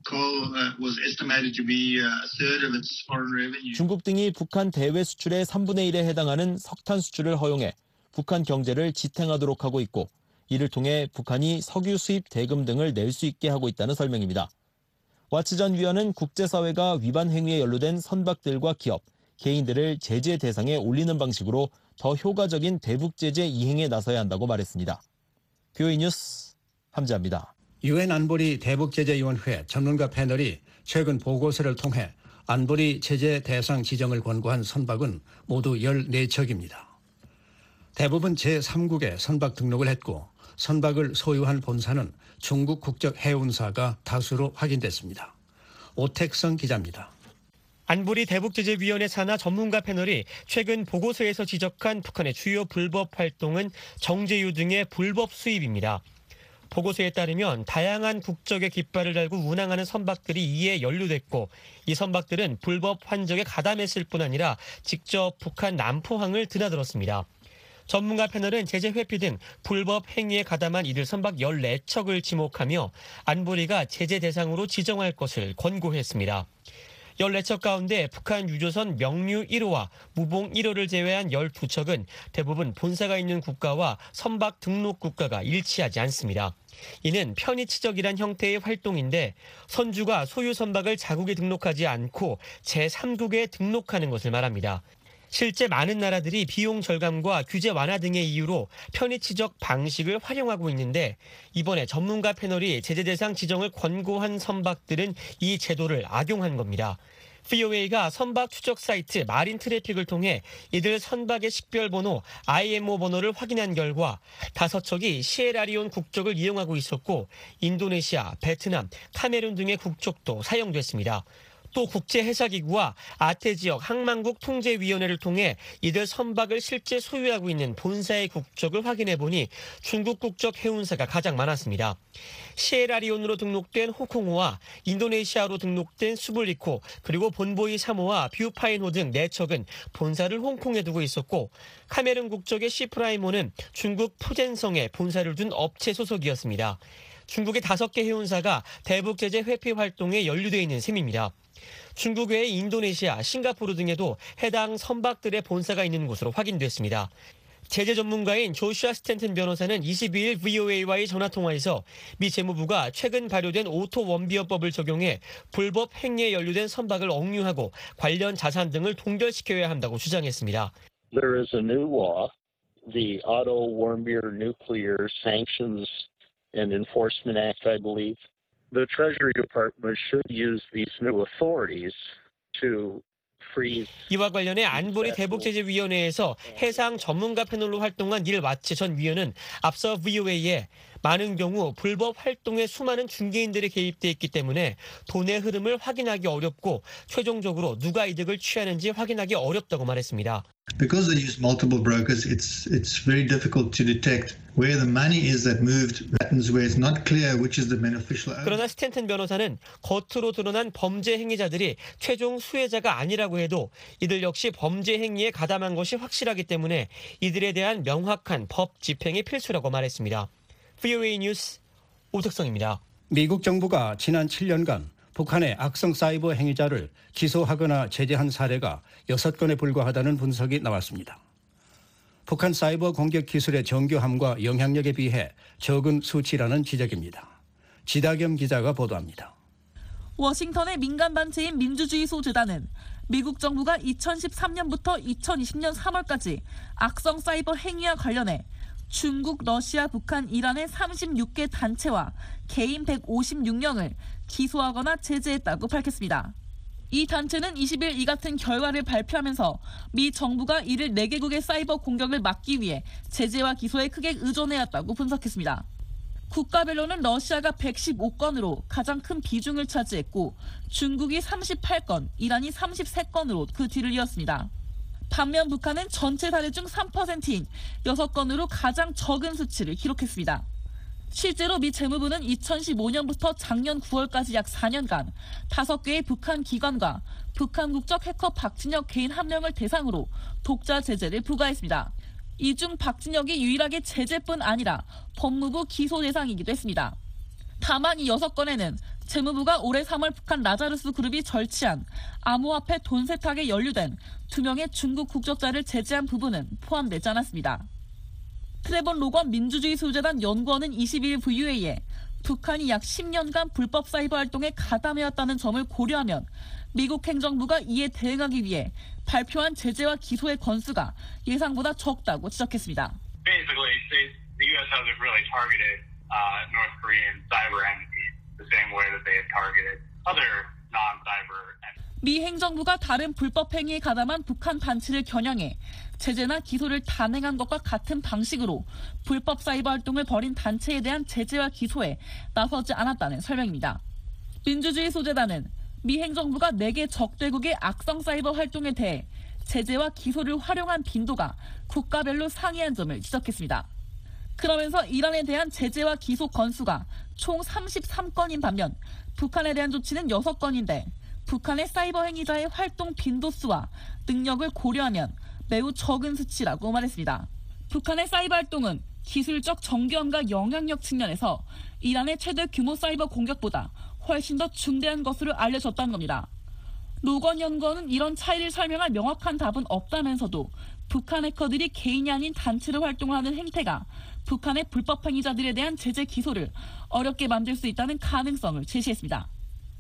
was estimated to be a third of its foreign revenue. 중국 등이 북한 대외 수출의 3분의 1에 해당하는 석탄 수출을 허용해 북한 경제를 지탱하도록 하고 있고 이를 통해 북한이 석유 수입 대금 등을 낼 수 있게 하고 있다는 설명입니다. 와츠 전 위원은 국제사회가 위반 행위에 연루된 선박들과 기업, 개인들을 제재 대상에 올리는 방식으로 더 효과적인 대북제재 이행에 나서야 한다고 말했습니다. BOA 뉴스 함재합니다. 유엔 안보리 대북제재위원회 전문가 패널이 최근 보고서를 통해 안보리 제재 대상 지정을 권고한 선박은 모두 14척입니다. 대부분 제3국에 선박 등록을 했고 선박을 소유한 본사는 중국 국적 해운사가 다수로 확인됐습니다. 오택성 기자입니다. 안보리 대북제재위원회 산하 전문가 패널이 최근 보고서에서 지적한 북한의 주요 불법 활동은 정제유 등의 불법 수입입니다. 보고서에 따르면 다양한 국적의 깃발을 달고 운항하는 선박들이 이에 연루됐고 이 선박들은 불법 환적에 가담했을 뿐 아니라 직접 북한 남포항을 드나들었습니다. 전문가 패널은 제재 회피 등 불법 행위에 가담한 이들 선박 14척을 지목하며 안보리가 제재 대상으로 지정할 것을 권고했습니다. 14척 가운데 북한 유조선 명류 1호와 무봉 1호를 제외한 12척은 대부분 본사가 있는 국가와 선박 등록 국가가 일치하지 않습니다. 이는 편의치적이란 형태의 활동인데 선주가 소유 선박을 자국에 등록하지 않고 제3국에 등록하는 것을 말합니다. 실제 많은 나라들이 비용 절감과 규제 완화 등의 이유로 편의치적 방식을 활용하고 있는데 이번에 전문가 패널이 제재 대상 지정을 권고한 선박들은 이 제도를 악용한 겁니다. BOA가 선박 추적 사이트 마린 트래픽을 통해 이들 선박의 식별번호 IMO 번호를 확인한 결과 5척이 시에라리온 국적을 이용하고 있었고 인도네시아, 베트남, 카메룬 등의 국적도 사용됐습니다. 또 국제해사기구와 아태지역 항만국 통제위원회를 통해 이들 선박을 실제 소유하고 있는 본사의 국적을 확인해보니 중국 국적 해운사가 가장 많았습니다. 시에라리온으로 등록된 호콩호와 인도네시아로 등록된 수블리코 그리고 본보이 사모와 뷰파인호 등 4척은 본사를 홍콩에 두고 있었고 카메룬 국적의 시프라이모는 중국 푸젠성에 본사를 둔 업체 소속이었습니다. 중국의 5개 해운사가 대북제재 회피 활동에 연루돼 있는 셈입니다. 중국 외의 인도네시아, 싱가포르 등에도 해당 선박들의 본사가 있는 곳으로 확인됐습니다. 제재 전문가인 조슈아 스탠튼 변호사는 22일 VOA와의 전화통화에서 미 재무부가 최근 발효된 오토 원비어법을 적용해 불법 행위에 연루된 선박을 억류하고 관련 자산 등을 동결시켜야 한다고 주장했습니다. There is a new law, the Otto Warmbier Nuclear Sanctions and Enforcement Act, I believe. The Treasury Department should use these new authorities to 이와 관련해 안보리 대북제재위원회에서 해상 전문가 패널로 활동한 닐 와츠 전 위원은 앞서 VOA에 많은 경우 불법 활동에 수많은 중개인들이 개입돼 있기 때문에 돈의 흐름을 확인하기 어렵고 최종적으로 누가 이득을 취하는지 확인하기 어렵다고 말했습니다. Because they use multiple brokers, it's very difficult to detect where the money is that moved, patterns where it's not clear which is the beneficial owner. 그러나 스탠튼 변호사는 겉으로 드러난 범죄 행위자들이 최종 수혜자가 아니라고 해도 이들 역시 범죄 행위에 가담한 것이 확실하기 때문에 이들에 대한 명확한 법 집행이 필수라고 말했습니다. VOA 뉴스 오택성입니다. 미국 정부가 지난 7년간 북한의 악성 사이버 행위자를 기소하거나 제재한 사례가 6건에 불과하다는 분석이 나왔습니다. 북한 사이버 공격 기술의 정교함과 영향력에 비해 적은 수치라는 지적입니다. 지다겸 기자가 보도합니다. 워싱턴의 민간단체인 민주주의소재단은 미국 정부가 2013년부터 2020년 3월까지 악성 사이버 행위와 관련해 중국, 러시아, 북한, 이란의 36개 단체와 개인 156명을 기소하거나 제재했다고 밝혔습니다. 이 단체는 20일 이 같은 결과를 발표하면서 미 정부가 이를 4개국의 사이버 공격을 막기 위해 제재와 기소에 크게 의존해왔다고 분석했습니다. 국가별로는 러시아가 115건으로 가장 큰 비중을 차지했고 중국이 38건, 이란이 33건으로 그 뒤를 이었습니다. 반면 북한은 전체 사례 중 3%인 6건으로 가장 적은 수치를 기록했습니다. 실제로 미 재무부는 2015년부터 작년 9월까지 약 4년간 5개의 북한 기관과 북한 국적 해커 박진혁 개인 1명을 대상으로 독자 제재를 부과했습니다. 이 중 박진혁이 유일하게 제재뿐 아니라 법무부 기소 대상이기도 했습니다. 다만 이 6건에는 재무부가 올해 3월 북한 라자루스 그룹이 절취한 암호화폐 돈 세탁에 연루된 2명의 중국 국적자를 제재한 부분은 포함되지 않았습니다. 트레본 로건 민주주의소재단 연구원은 22일 VOA에 북한이 약 10년간 불법 사이버 활동에 가담해왔다는 점을 고려하면 미국 행정부가 이에 대응하기 위해 발표한 제재와 기소의 건수가 예상보다 적다고 지적했습니다. Basically, the U.S. hasn't really targeted North Korean cyber entities the same way that they have targeted other non-cyber entities. 미 행정부가 다른 불법 행위에 가담한 북한 단체를 겨냥해 제재나 기소를 단행한 것과 같은 방식으로 불법 사이버 활동을 벌인 단체에 대한 제재와 기소에 나서지 않았다는 설명입니다. 민주주의 소재단은 미 행정부가 4개 적대국의 악성 사이버 활동에 대해 제재와 기소를 활용한 빈도가 국가별로 상이한 점을 지적했습니다. 그러면서 이란에 대한 제재와 기소 건수가 총 33건인 반면 북한에 대한 조치는 6건인데 북한의 사이버 행위자의 활동 빈도수와 능력을 고려하면 매우 적은 수치라고 말했습니다. 북한의 사이버 활동은 기술적 정교함과 영향력 측면에서 이란의 최대 규모 사이버 공격보다 훨씬 더 중대한 것으로 알려졌다는 겁니다. 로건 연구원은 이런 차이를 설명할 명확한 답은 없다면서도 북한 해커들이 개인이 아닌 단체로 활동하는 행태가 북한의 불법 행위자들에 대한 제재 기소를 어렵게 만들 수 있다는 가능성을 제시했습니다.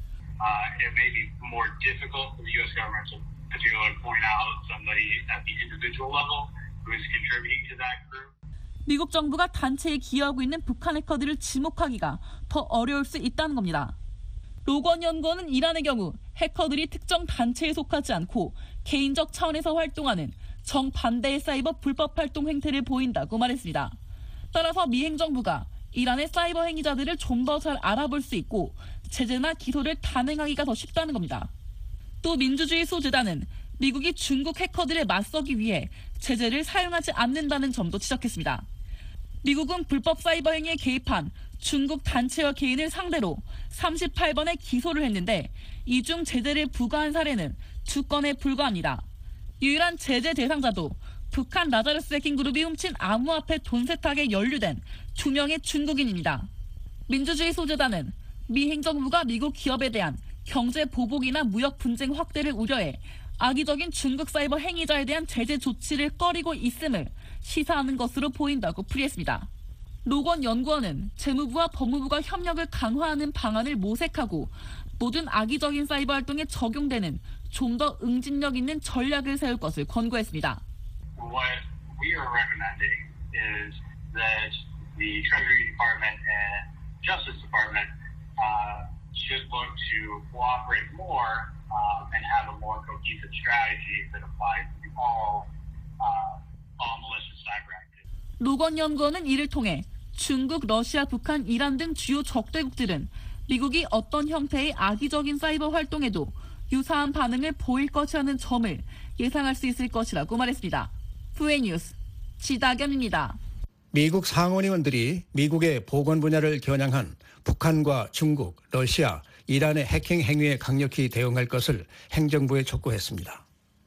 It may be more difficult for the U.S. government to particularly point out somebody at the individual level who is contributing to that group. 미국 정부가 단체에 기여하고 있는 북한 해커들을 지목하기가 더 어려울 수 있다는 겁니다. 로건 연구원은 이란의 경우 해커들이 특정 단체에 속하지 않고 개인적 차원에서 활동하는 정반대의 사이버 불법 활동 행태를 보인다고 말했습니다. 따라서 미 행정부가 이란의 사이버 행위자들을 좀 더 잘 알아볼 수 있고 제재나 기소를 단행하기가 더 쉽다는 겁니다. 또 민주주의 소재단은 미국이 중국 해커들에 맞서기 위해 제재를 사용하지 않는다는 점도 지적했습니다. 미국은 불법 사이버 행위에 개입한 중국 단체와 개인을 상대로 38번의 기소를 했는데 이 중 제재를 부과한 사례는 2건에 불과합니다. 유일한 제재 대상자도 북한 라자루스 해킹 그룹이 훔친 암호화폐 돈 세탁에 연루된 2명의 중국인입니다. 민주주의 소재단은 미 행정부가 미국 기업에 대한 경제 보복이나 무역 분쟁 확대를 우려해 악의적인 중국 사이버 행위자에 대한 제재 조치를 꺼리고 있음을 시사하는 것으로 보인다고 풀이했습니다. 로건 연구원은 재무부와 법무부가 협력을 강화하는 방안을 모색하고 모든 악의적인 사이버 활동에 적용되는 좀 더 응집력 있는 전략을 세울 것을 권고했습니다. What we are recommending is that the Treasury Department and Justice Department should look to cooperate more and have a more cohesive strategy that applies to all malicious cyber activities. 로건 연구원은 이를 통해 중국, 러시아, 북한, 이란 등 주요 적대국들은 미국이 어떤 형태의 악의적인 사이버 활동에도 유사한 반응을 보일 것이라는 점을 예상할 수 있을 것이라고 말했습니다. VN뉴스 지다겸입니다. 미국 상원의원들이 미국의 보건 분야를 겨냥한 북한과 중국, 러시아, 이란의 해킹 행위에 강력히 대응할 것을 행정부에 촉구했습니다.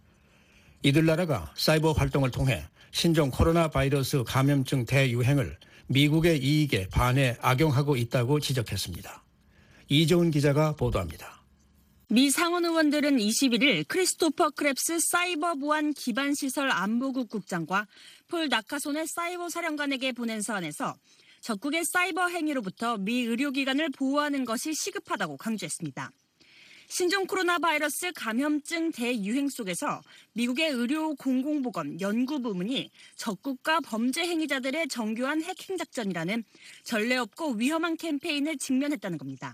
이들 나라가 사이버 활동을 통해 신종 코로나 바이러스 감염증 대유행을 미국의 이익에 반해 악용하고 있다고 지적했습니다. 이조은 기자가 보도합니다. 미 상원 의원들은 21일 크리스토퍼 크랩스 사이버 보안 기반 시설 안보국 국장과 폴 나카손의 사이버 사령관에게 보낸 서한에서 적국의 사이버 행위로부터 미 의료기관을 보호하는 것이 시급하다고 강조했습니다. 신종 코로나 바이러스 감염증 대유행 속에서 미국의 의료 공공보건 연구부문이 적국가 범죄 행위자들의 정교한 해킹 작전이라는 전례 없고 위험한 캠페인을 직면했다는 겁니다.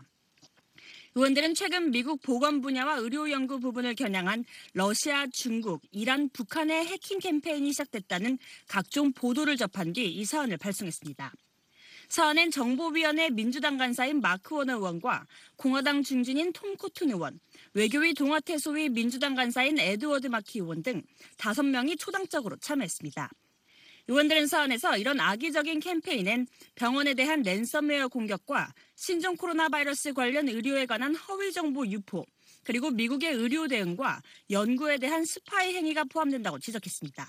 의원들은 최근 미국 보건 분야와 의료 연구 부분을 겨냥한 러시아, 중국, 이란, 북한의 해킹 캠페인이 시작됐다는 각종 보도를 접한 뒤 이 사안을 발송했습니다. 사안엔 정보위원회 민주당 간사인 마크 워너 의원과 공화당 중진인 톰 코튼 의원, 외교위 동아태소위 민주당 간사인 에드워드 마키 의원 등 5명이 초당적으로 참여했습니다. 의원들은 사안에서 이런 악의적인 캠페인엔 병원에 대한 랜섬웨어 공격과 신종 코로나 바이러스 관련 의료에 관한 허위 정보 유포, 그리고 미국의 의료 대응과 연구에 대한 스파이 행위가 포함된다고 지적했습니다.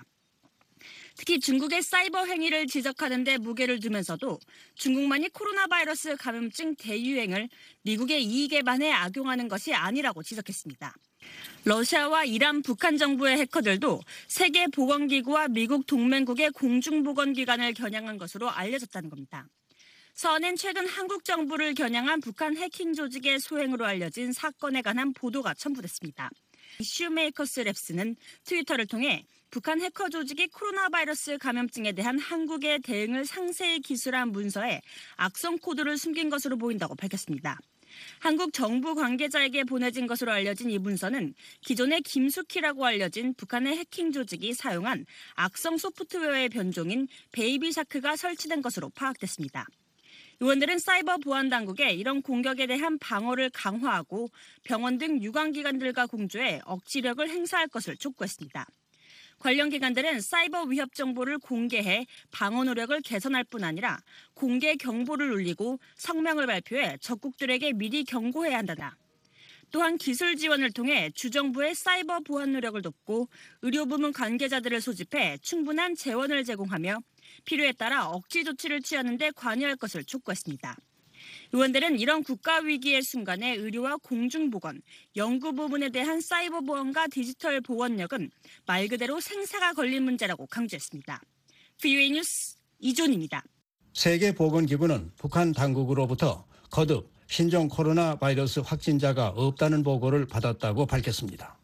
특히 중국의 사이버 행위를 지적하는 데 무게를 두면서도 중국만이 코로나 바이러스 감염증 대유행을 미국의 이익에 반해 악용하는 것이 아니라고 지적했습니다. 러시아와 이란, 북한 정부의 해커들도 세계보건기구와 미국 동맹국의 공중보건기관을 겨냥한 것으로 알려졌다는 겁니다. 서한엔 최근 한국 정부를 겨냥한 북한 해킹 조직의 소행으로 알려진 사건에 관한 보도가 첨부됐습니다. 이슈메이커스 랩스는 트위터를 통해 북한 해커 조직이 코로나 바이러스 감염증에 대한 한국의 대응을 상세히 기술한 문서에 악성 코드를 숨긴 것으로 보인다고 밝혔습니다. 한국 정부 관계자에게 보내진 것으로 알려진 이 문서는 기존의 김숙희라고 알려진 북한의 해킹 조직이 사용한 악성 소프트웨어의 변종인 베이비샤크가 설치된 것으로 파악됐습니다. 의원들은 사이버 보안 당국에 이런 공격에 대한 방어를 강화하고 병원 등 유관기관들과 공조해 억지력을 행사할 것을 촉구했습니다. 관련 기관들은 사이버 위협 정보를 공개해 방어 노력을 개선할 뿐 아니라 공개 경보를 울리고 성명을 발표해 적국들에게 미리 경고해야 한다나. 또한 기술 지원을 통해 주정부의 사이버 보안 노력을 돕고 의료부문 관계자들을 소집해 충분한 재원을 제공하며 필요에 따라 억지 조치를 취하는 데 관여할 것을 촉구했습니다. 의원들은 이런 국가위기의 순간에 의료와 공중보건, 연구 부분에 대한 사이버 보안과 디지털 보건력은 말 그대로 생사가 걸린 문제라고 강조했습니다. VOA 뉴스 이존입니다. 세계보건기구는 북한 당국으로부터 거듭 신종 코로나 바이러스 확진자가 없다는 보고를 받았다고 밝혔습니다.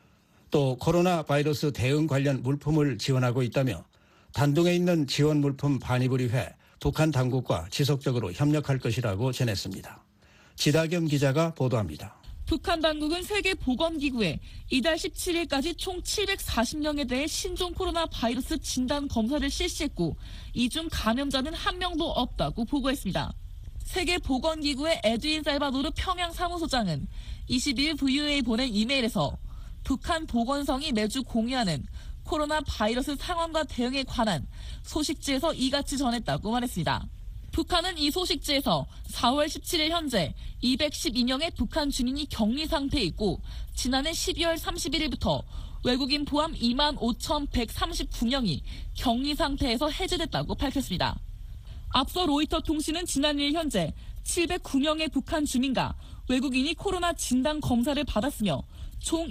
또 코로나 바이러스 대응 관련 물품을 지원하고 있다며 단둥에 있는 지원 물품 반입을 위해 북한 당국과 지속적으로 협력할 것이라고 전했습니다. 지다겸 기자가 보도합니다. 북한 당국은 세계보건기구에 이달 17일까지 총 740명에 대해 신종 코로나 바이러스 진단 검사를 실시했고 이 중 감염자는 한 명도 없다고 보고했습니다. 세계보건기구의 에드윈 살바도르 평양 사무소장은 22일 VOA에 보낸 이메일에서 북한 보건성이 매주 공유하는 코로나 바이러스 상황과 대응에 관한 소식지에서 이같이 전했다고 말했습니다. 북한은 이 소식지에서 4월 17일 현재 212명의 북한 주민이 격리 상태에 있고 지난해 12월 31일부터 외국인 포함 25,139명이 격리 상태에서 해제됐다고 밝혔습니다. 앞서 로이터 통신은 지난일 현재 709명의 북한 주민과 외국인이 코로나 진단 검사를 받았으며 총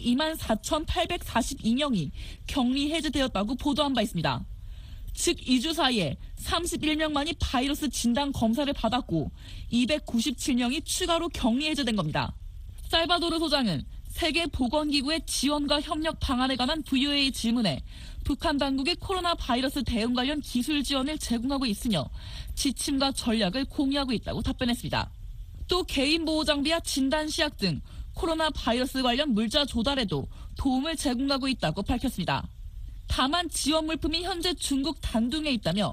24,842명이 격리 해제되었다고 보도한 바 있습니다. 즉 2주 사이에 31명만이 바이러스 진단 검사를 받았고 297명이 추가로 격리 해제된 겁니다. 살바도르 소장은 세계보건기구의 지원과 협력 방안에 관한 VOA 질문에 북한 당국이 코로나 바이러스 대응 관련 기술 지원을 제공하고 있으며 지침과 전략을 공유하고 있다고 답변했습니다. 또 개인보호 장비와 진단시약 등 코로나 바이러스 관련 물자 조달에도 도움을 제공하고 있다고 밝혔습니다. 다만 지원 물품이 현재 중국 단둥에 있다며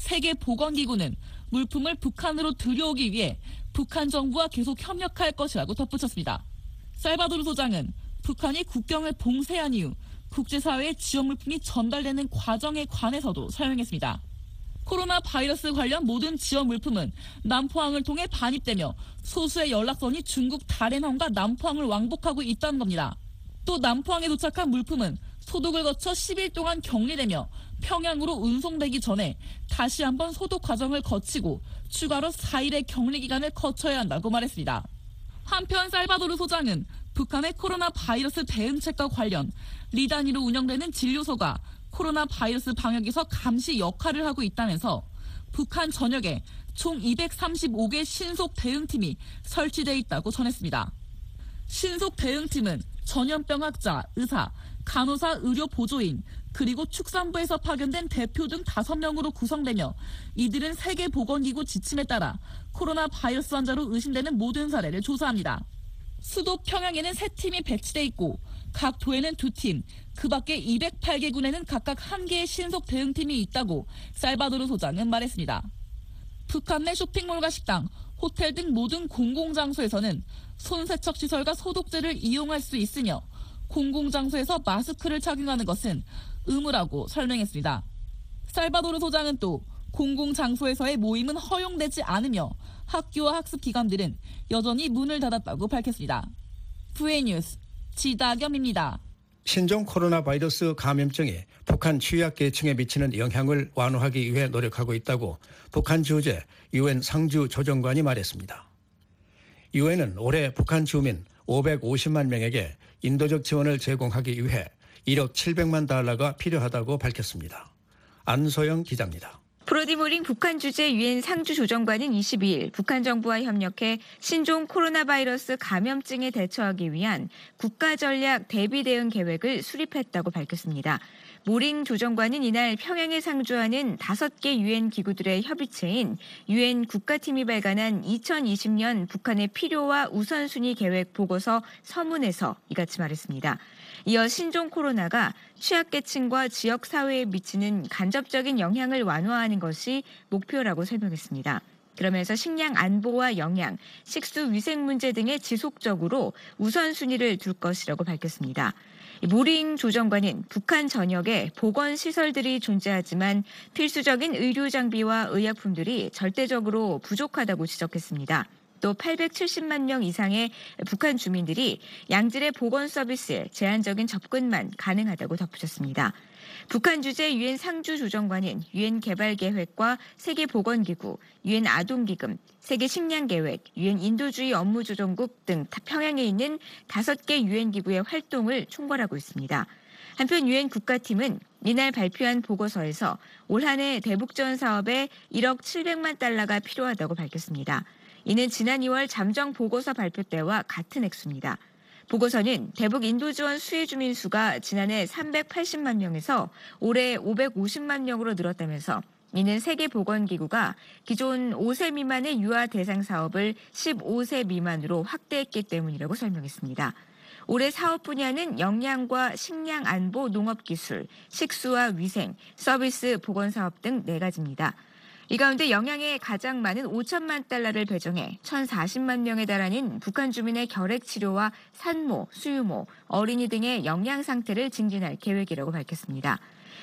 세계보건기구는 물품을 북한으로 들여오기 위해 북한 정부와 계속 협력할 것이라고 덧붙였습니다. 살바도르 소장은 북한이 국경을 봉쇄한 이후 국제사회에 지원 물품이 전달되는 과정에 관해서도 설명했습니다. 코로나 바이러스 관련 모든 지원 물품은 남포항을 통해 반입되며 소수의 연락선이 중국 다롄항과 남포항을 왕복하고 있다는 겁니다. 또 남포항에 도착한 물품은 소독을 거쳐 10일 동안 격리되며 평양으로 운송되기 전에 다시 한번 소독 과정을 거치고 추가로 4일의 격리 기간을 거쳐야 한다고 말했습니다. 한편 살바도르 소장은 북한의 코로나 바이러스 대응책과 관련 리 단위로 운영되는 진료소가 코로나 바이러스 방역에서 감시 역할을 하고 있다면서 북한 전역에 총 235개 신속 대응팀이 설치돼 있다고 전했습니다. 신속 대응팀은 전염병학자, 의사, 간호사, 의료 보조인, 그리고 축산부에서 파견된 대표 등 5명으로 구성되며 이들은 세계보건기구 지침에 따라 코로나 바이러스 환자로 의심되는 모든 사례를 조사합니다. 수도 평양에는 3팀이 배치돼 있고 각 도에는 2팀, 그 밖에 208개 군에는 각각 1개의 신속 대응팀이 있다고 살바도르 소장은 말했습니다. 북한 내 쇼핑몰과 식당, 호텔 등 모든 공공장소에서는 손세척 시설과 소독제를 이용할 수 있으며 공공장소에서 마스크를 착용하는 것은 의무라고 설명했습니다. 살바도르 소장은 또 공공장소에서의 모임은 허용되지 않으며 학교와 학습기관들은 여전히 문을 닫았다고 밝혔습니다. VA 뉴스 지다겸입니다. 신종 코로나 바이러스 감염증이 북한 취약계층에 미치는 영향을 완화하기 위해 노력하고 있다고 북한 주재 UN 상주 조정관이 말했습니다. 유엔은 올해 북한 주민 550만 명에게 인도적 지원을 제공하기 위해 1억 700만 달러가 필요하다고 밝혔습니다. 안소영 기자입니다. 프로디모링 북한 주재 유엔 상주 조정관은 22일 북한 정부와 협력해 신종 코로나 바이러스 감염증에 대처하기 위한 국가 전략 대비 대응 계획을 수립했다고 밝혔습니다. 모링 조정관은 이날 평양에 상주하는 5개 유엔 기구들의 협의체인 유엔 국가팀이 발간한 2020년 북한의 필요와 우선순위 계획 보고서 서문에서 이같이 말했습니다. 이어 신종 코로나가 취약계층과 지역사회에 미치는 간접적인 영향을 완화하는 것이 목표라고 설명했습니다. 그러면서 식량 안보와 영양, 식수 위생 문제 등에 지속적으로 우선순위를 둘 것이라고 밝혔습니다. 모링 조정관은 북한 전역에 보건시설들이 존재하지만 필수적인 의료 장비와 의약품들이 절대적으로 부족하다고 지적했습니다. 또 870만 명 이상의 북한 주민들이 양질의 보건 서비스에 제한적인 접근만 가능하다고 덧붙였습니다. 북한 주재 유엔 상주 조정관은 유엔 개발계획과 세계보건기구, 유엔 아동기금, 세계식량계획, 유엔 인도주의 업무조정국 등 평양에 있는 5개 유엔 기구의 활동을 총괄하고 있습니다. 한편 유엔 국가팀은 이날 발표한 보고서에서 올 한 해 대북지원 사업에 1억 700만 달러가 필요하다고 밝혔습니다. 이는 지난 2월 잠정 보고서 발표 때와 같은 액수입니다. 보고서는 대북 인도 지원 수혜 주민 수가 지난해 380만 명에서 올해 550만 명으로 늘었다면서 이는 세계보건기구가 기존 5세 미만의 유아 대상 사업을 15세 미만으로 확대했기 때문이라고 설명했습니다. 올해 사업 분야는 영양과 식량 안보 농업기술, 식수와 위생, 서비스 보건사업 등 4가지입니다. 이 가운데 영양에 가장 많은 5천만 달러를 배정해 1,040만 명에 달하는 북한 주민의 결핵 치료와 산모, 수유모, 어린이 등의 영양 상태를 증진할 계획이라고 밝혔습니다.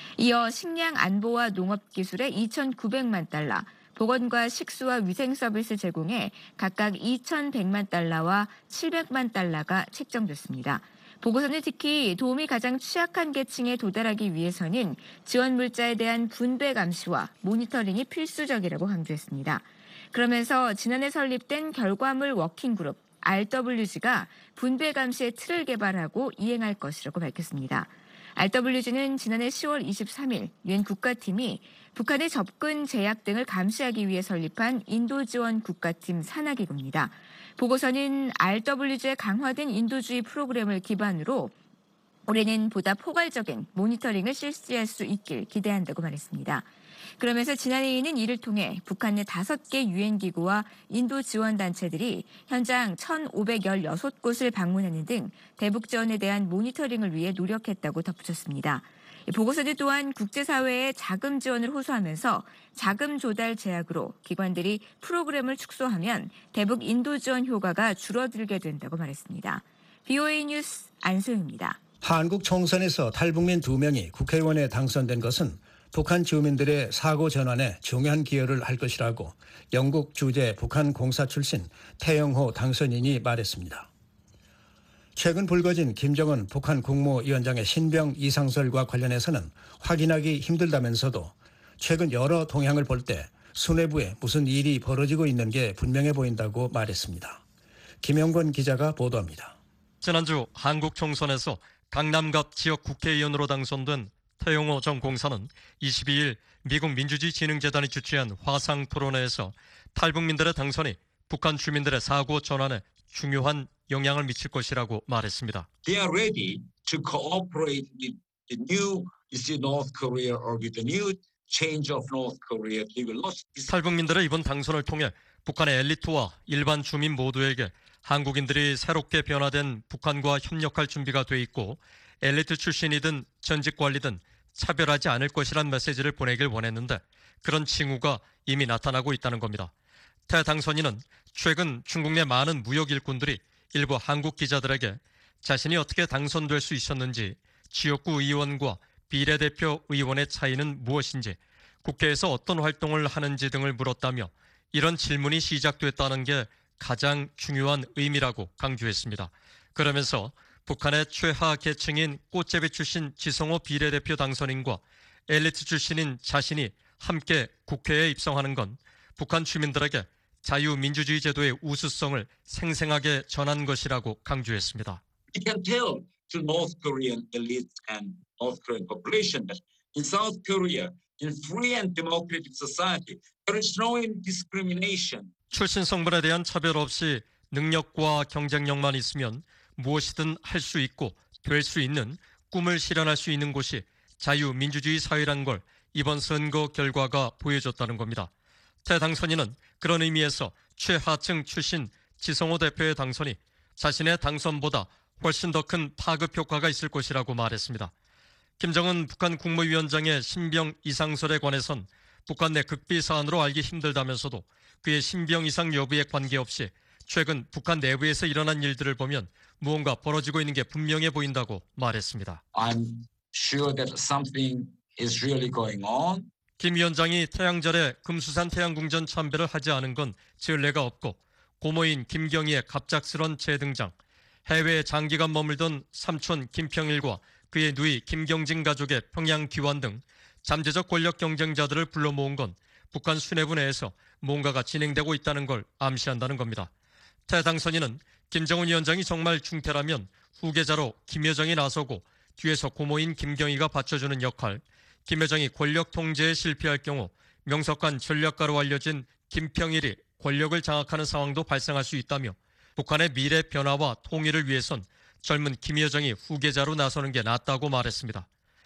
이어 식량 안보와 농업 기술에 2,900만 달러, 보건과 식수와 위생 서비스 제공에 각각 2,100만 달러와 700만 달러가 책정됐습니다. 보고서는 특히 도움이 가장 취약한 계층에 도달하기 위해서는 지원 물자에 대한 분배 감시와 모니터링이 필수적이라고 강조했습니다. 그러면서 지난해 설립된 결과물 워킹그룹, RWG가 분배 감시의 틀을 개발하고 이행할 것이라고 밝혔습니다. RWG는 지난해 10월 23일 유엔 국가팀이 북한의 접근 제약 등을 감시하기 위해 설립한 인도 지원 국가팀 산하기구입니다. 보고서는 RWG의 강화된 인도주의 프로그램을 기반으로 올해는 보다 포괄적인 모니터링을 실시할 수 있길 기대한다고 말했습니다. 그러면서 지난해에는 이를 통해 북한 내 5개 유엔기구와 인도 지원단체들이 현장 1,516곳을 방문하는 등 대북 지원에 대한 모니터링을 위해 노력했다고 덧붙였습니다. 보고서는 또한 국제사회의 자금 지원을 호소하면서 자금 조달 제약으로 기관들이 프로그램을 축소하면 대북 인도 지원 효과가 줄어들게 된다고 말했습니다. BOA 뉴스 안소영입니다. 한국 총선에서 탈북민 2명이 국회의원에 당선된 것은 북한 주민들의 사고 전환에 중요한 기여를 할 것이라고 영국 주재 북한 공사 출신 태영호 당선인이 말했습니다. 최근 불거진 김정은 북한 국무위원장의 신병 이상설과 관련해서는 확인하기 힘들다면서도 최근 여러 동향을 볼 때 수뇌부에 무슨 일이 벌어지고 있는 게 분명해 보인다고 말했습니다. 김영권 기자가 보도합니다. 지난주 한국 총선에서 강남갑 지역 국회의원으로 당선된 태영호 전 공사는 22일 미국 민주주의진흥재단이 주최한 화상 토론회에서 탈북민들의 당선이 북한 주민들의 사고 전환에 중요한 영향을 미칠 것이라고 말했습니다. They are ready to cooperate with the new North Korea or with the new change of North Korea. 탈북민들의 이번 당선을 통해 북한의 엘리트와 일반 주민 모두에게 한국인들이 새롭게 변화된 북한과 협력할 준비가 돼 있고 엘리트 출신이든 전직 관리든 차별하지 않을 것이란 메시지를 보내길 원했는데 그런 징후가 이미 나타나고 있다는 겁니다. 태 당선인은 최근 중국 내 많은 무역 일꾼들이 일부 한국 기자들에게 자신이 어떻게 당선될 수 있었는지, 지역구 의원과 비례대표 의원의 차이는 무엇인지, 국회에서 어떤 활동을 하는지 등을 물었다며 이런 질문이 시작됐다는 게 가장 중요한 의미라고 강조했습니다. 그러면서 북한의 최하 계층인 꽃제비 출신 지성호 비례대표 당선인과 엘리트 출신인 자신이 함께 국회에 입성하는 건 북한 주민들에게 자유민주주의 제도의 우수성을 생생하게 전한 것이라고 강조했습니다. We can tell to North Korean elites and North Korean population that in South Korea, in free and democratic society, there is no discrimination. 출신 성분에 대한 차별 없이 능력과 경쟁력만 있으면 무엇이든 할 수 있고 될 수 있는 꿈을 실현할 수 있는 곳이 자유민주주의 사회란 걸 이번 선거 결과가 보여줬다는 겁니다. 태 당선인은 그런 의미에서 최하층 출신 지성호 대표의 당선이 자신의 당선보다 훨씬 더 큰 파급 효과가 있을 것이라고 말했습니다. 김정은 북한 국무위원장의 신병 이상설에 관해선 북한 내 극비 사안으로 알기 힘들다면서도 그의 신병 이상 여부에 관계없이 최근 북한 내부에서 일어난 일들을 보면 무언가 벌어지고 있는 게 분명해 보인다고 말했습니다. I'm sure that something is really going on. 김 위원장이 태양절에 금수산 태양궁전 참배를 하지 않은 건 전례가 없고 고모인 김경희의 갑작스런 재등장, 해외에 장기간 머물던 삼촌 김평일과 그의 누이 김경진 가족의 평양 귀환 등 잠재적 권력 경쟁자들을 불러 모은 건 북한 수뇌부 내에서 뭔가가 진행되고 있다는 걸 암시한다는 겁니다. 태 당선인은 김정은 위원장이 정말 중태라면 후계자로 김여정이 나서고 뒤에서 고모인 김경희가 받쳐주는 역할, 김여정이 권력 통제에 실패할 경우 명석한 전략가로 알려진 김평일이 권력을 장악하는 상황도 발생할 수 있다며 북한의 미래 변화와 통일을 위해선 젊은 김여정이 후계자로 나서는 게 낫다고 말했습니다.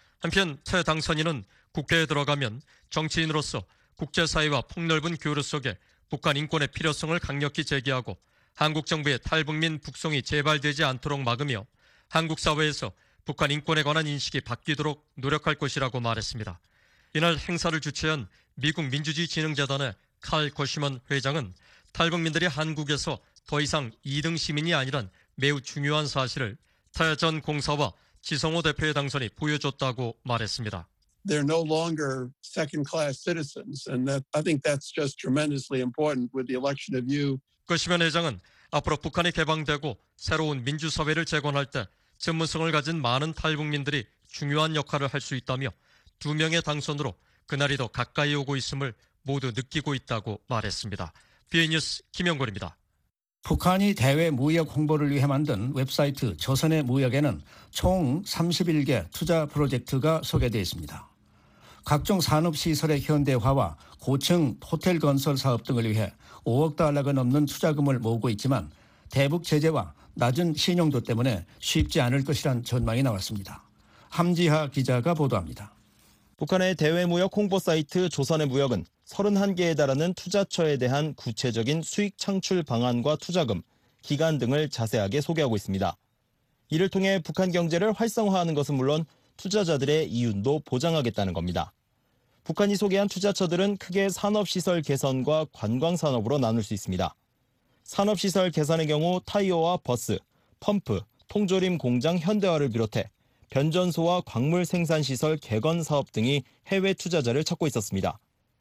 한편 태 당선인은 국회에 들어가면 정치인으로서 국제사회와 폭넓은 교류 속에 북한 인권의 필요성을 강력히 제기하고 한국 정부의 탈북민 북송이 재발되지 않도록 막으며 한국 사회에서 북한 인권에 관한 인식이 바뀌도록 노력할 것이라고 말했습니다. 이날 행사를 주최한 미국 민주주의진흥재단의 칼 거시먼 회장은 탈북민들이 한국에서 더 이상 2등 시민이 아니란 매우 중요한 사실을 태 전 공사와 지성호 대표의 당선이 보여줬다고 말했습니다. They're no longer second-class citizens, and I think that's just tremendously important with the election of you. 거시먼 회장은 앞으로 북한이 개방되고 새로운 민주사회를 재건할 때 전문성을 가진 많은 탈북민들이 중요한 역할을 할 수 있다며 2명의 당선으로 그날이 더 가까이 오고 있음을 모두 느끼고 있다고 말했습니다. BA 뉴스 김영권입니다. 북한이 대외 무역 홍보를 위해 만든 웹사이트 조선의 무역에는 총 31개 투자 프로젝트가 소개되어 있습니다. 각종 산업시설의 현대화와 고층 호텔 건설 사업 등을 위해 5억 달러가 넘는 투자금을 모으고 있지만 대북 제재와 낮은 신용도 때문에 쉽지 않을 것이란 전망이 나왔습니다. 함지하 기자가 보도합니다. 북한의 대외무역 홍보 사이트 조선의 무역은 31개에 달하는 투자처에 대한 구체적인 수익 창출 방안과 투자금, 기간 등을 자세하게 소개하고 있습니다. 이를 통해 북한 경제를 활성화하는 것은 물론 투자자들의 이윤도 보장하겠다는 겁니다. 북한이 소개한 투자처들은 크게 산업시설 개선과 관광산업으로 나눌 수 있습니다. 산업시설 개선의 경우 타이어와 버스, 펌프, 통조림 공장 현대화를 비롯해 변전소와 광물 생산시설 개건 사업 등이 해외 투자자를 찾고 있었습니다.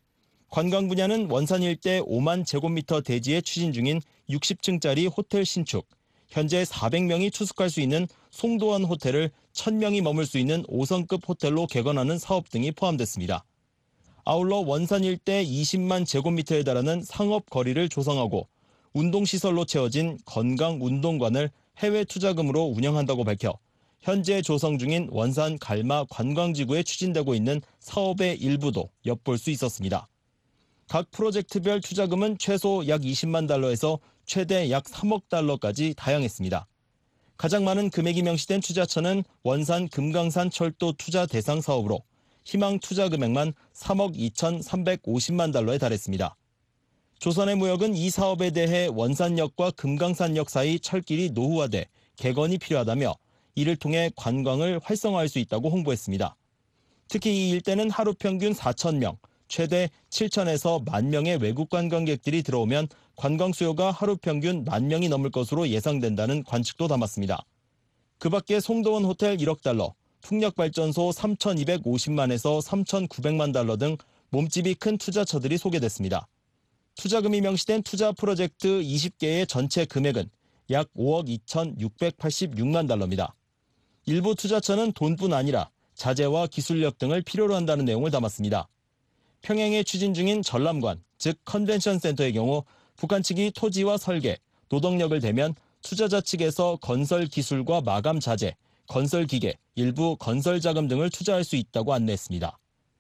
관광 분야는 원산 일대 5만 제곱미터 대지에 추진 중인 60층짜리 호텔 신축, 현재 400명이 투숙할 수 있는 송도원 호텔을 1000명이 머물 수 있는 5성급 호텔로 개건하는 사업 등이 포함됐습니다. 아울러 원산 일대 20만 제곱미터에 달하는 상업 거리를 조성하고 운동시설로 채워진 건강운동관을 해외 투자금으로 운영한다고 밝혀 현재 조성 중인 원산 갈마 관광지구에 추진되고 있는 사업의 일부도 엿볼 수 있었습니다. 각 프로젝트별 투자금은 최소 약 20만 달러에서 최대 약 3억 달러까지 다양했습니다. 가장 많은 금액이 명시된 투자처는 원산 금강산 철도 투자 대상 사업으로 희망 투자 금액만 3억 2,350만 달러에 달했습니다. 조선의 무역은 이 사업에 대해 원산역과 금강산역 사이 철길이 노후화돼 개건이 필요하다며 이를 통해 관광을 활성화할 수 있다고 홍보했습니다. 특히 이 일대는 하루 평균 4,000명, 최대 7,000에서 10,000명의 외국 관광객들이 들어오면 관광 수요가 하루 평균 10,000명이 넘을 것으로 예상된다는 관측도 담았습니다. 그 밖에 송도원 호텔 1억 달러, 풍력발전소 3,250만에서 3,900만 달러 등 몸집이 큰 투자처들이 소개됐습니다. 투자금이 명시된 투자 프로젝트 20개의 전체 금액은 약 5억 2,686만 달러입니다. 일부 투자처는 돈뿐 아니라 자재와 기술력 등을 필요로 한다는 내용을 담았습니다. 평양에 추진 중인 전람관, 즉 컨벤션 센터의 경우 북한 측이 토지와 설계, 노동력을 대면 투자자 측에서 건설 기술과 마감 자재, 건설 기계, 일부 건설 자금 등을 투자할 수 있다고 안내했습니다.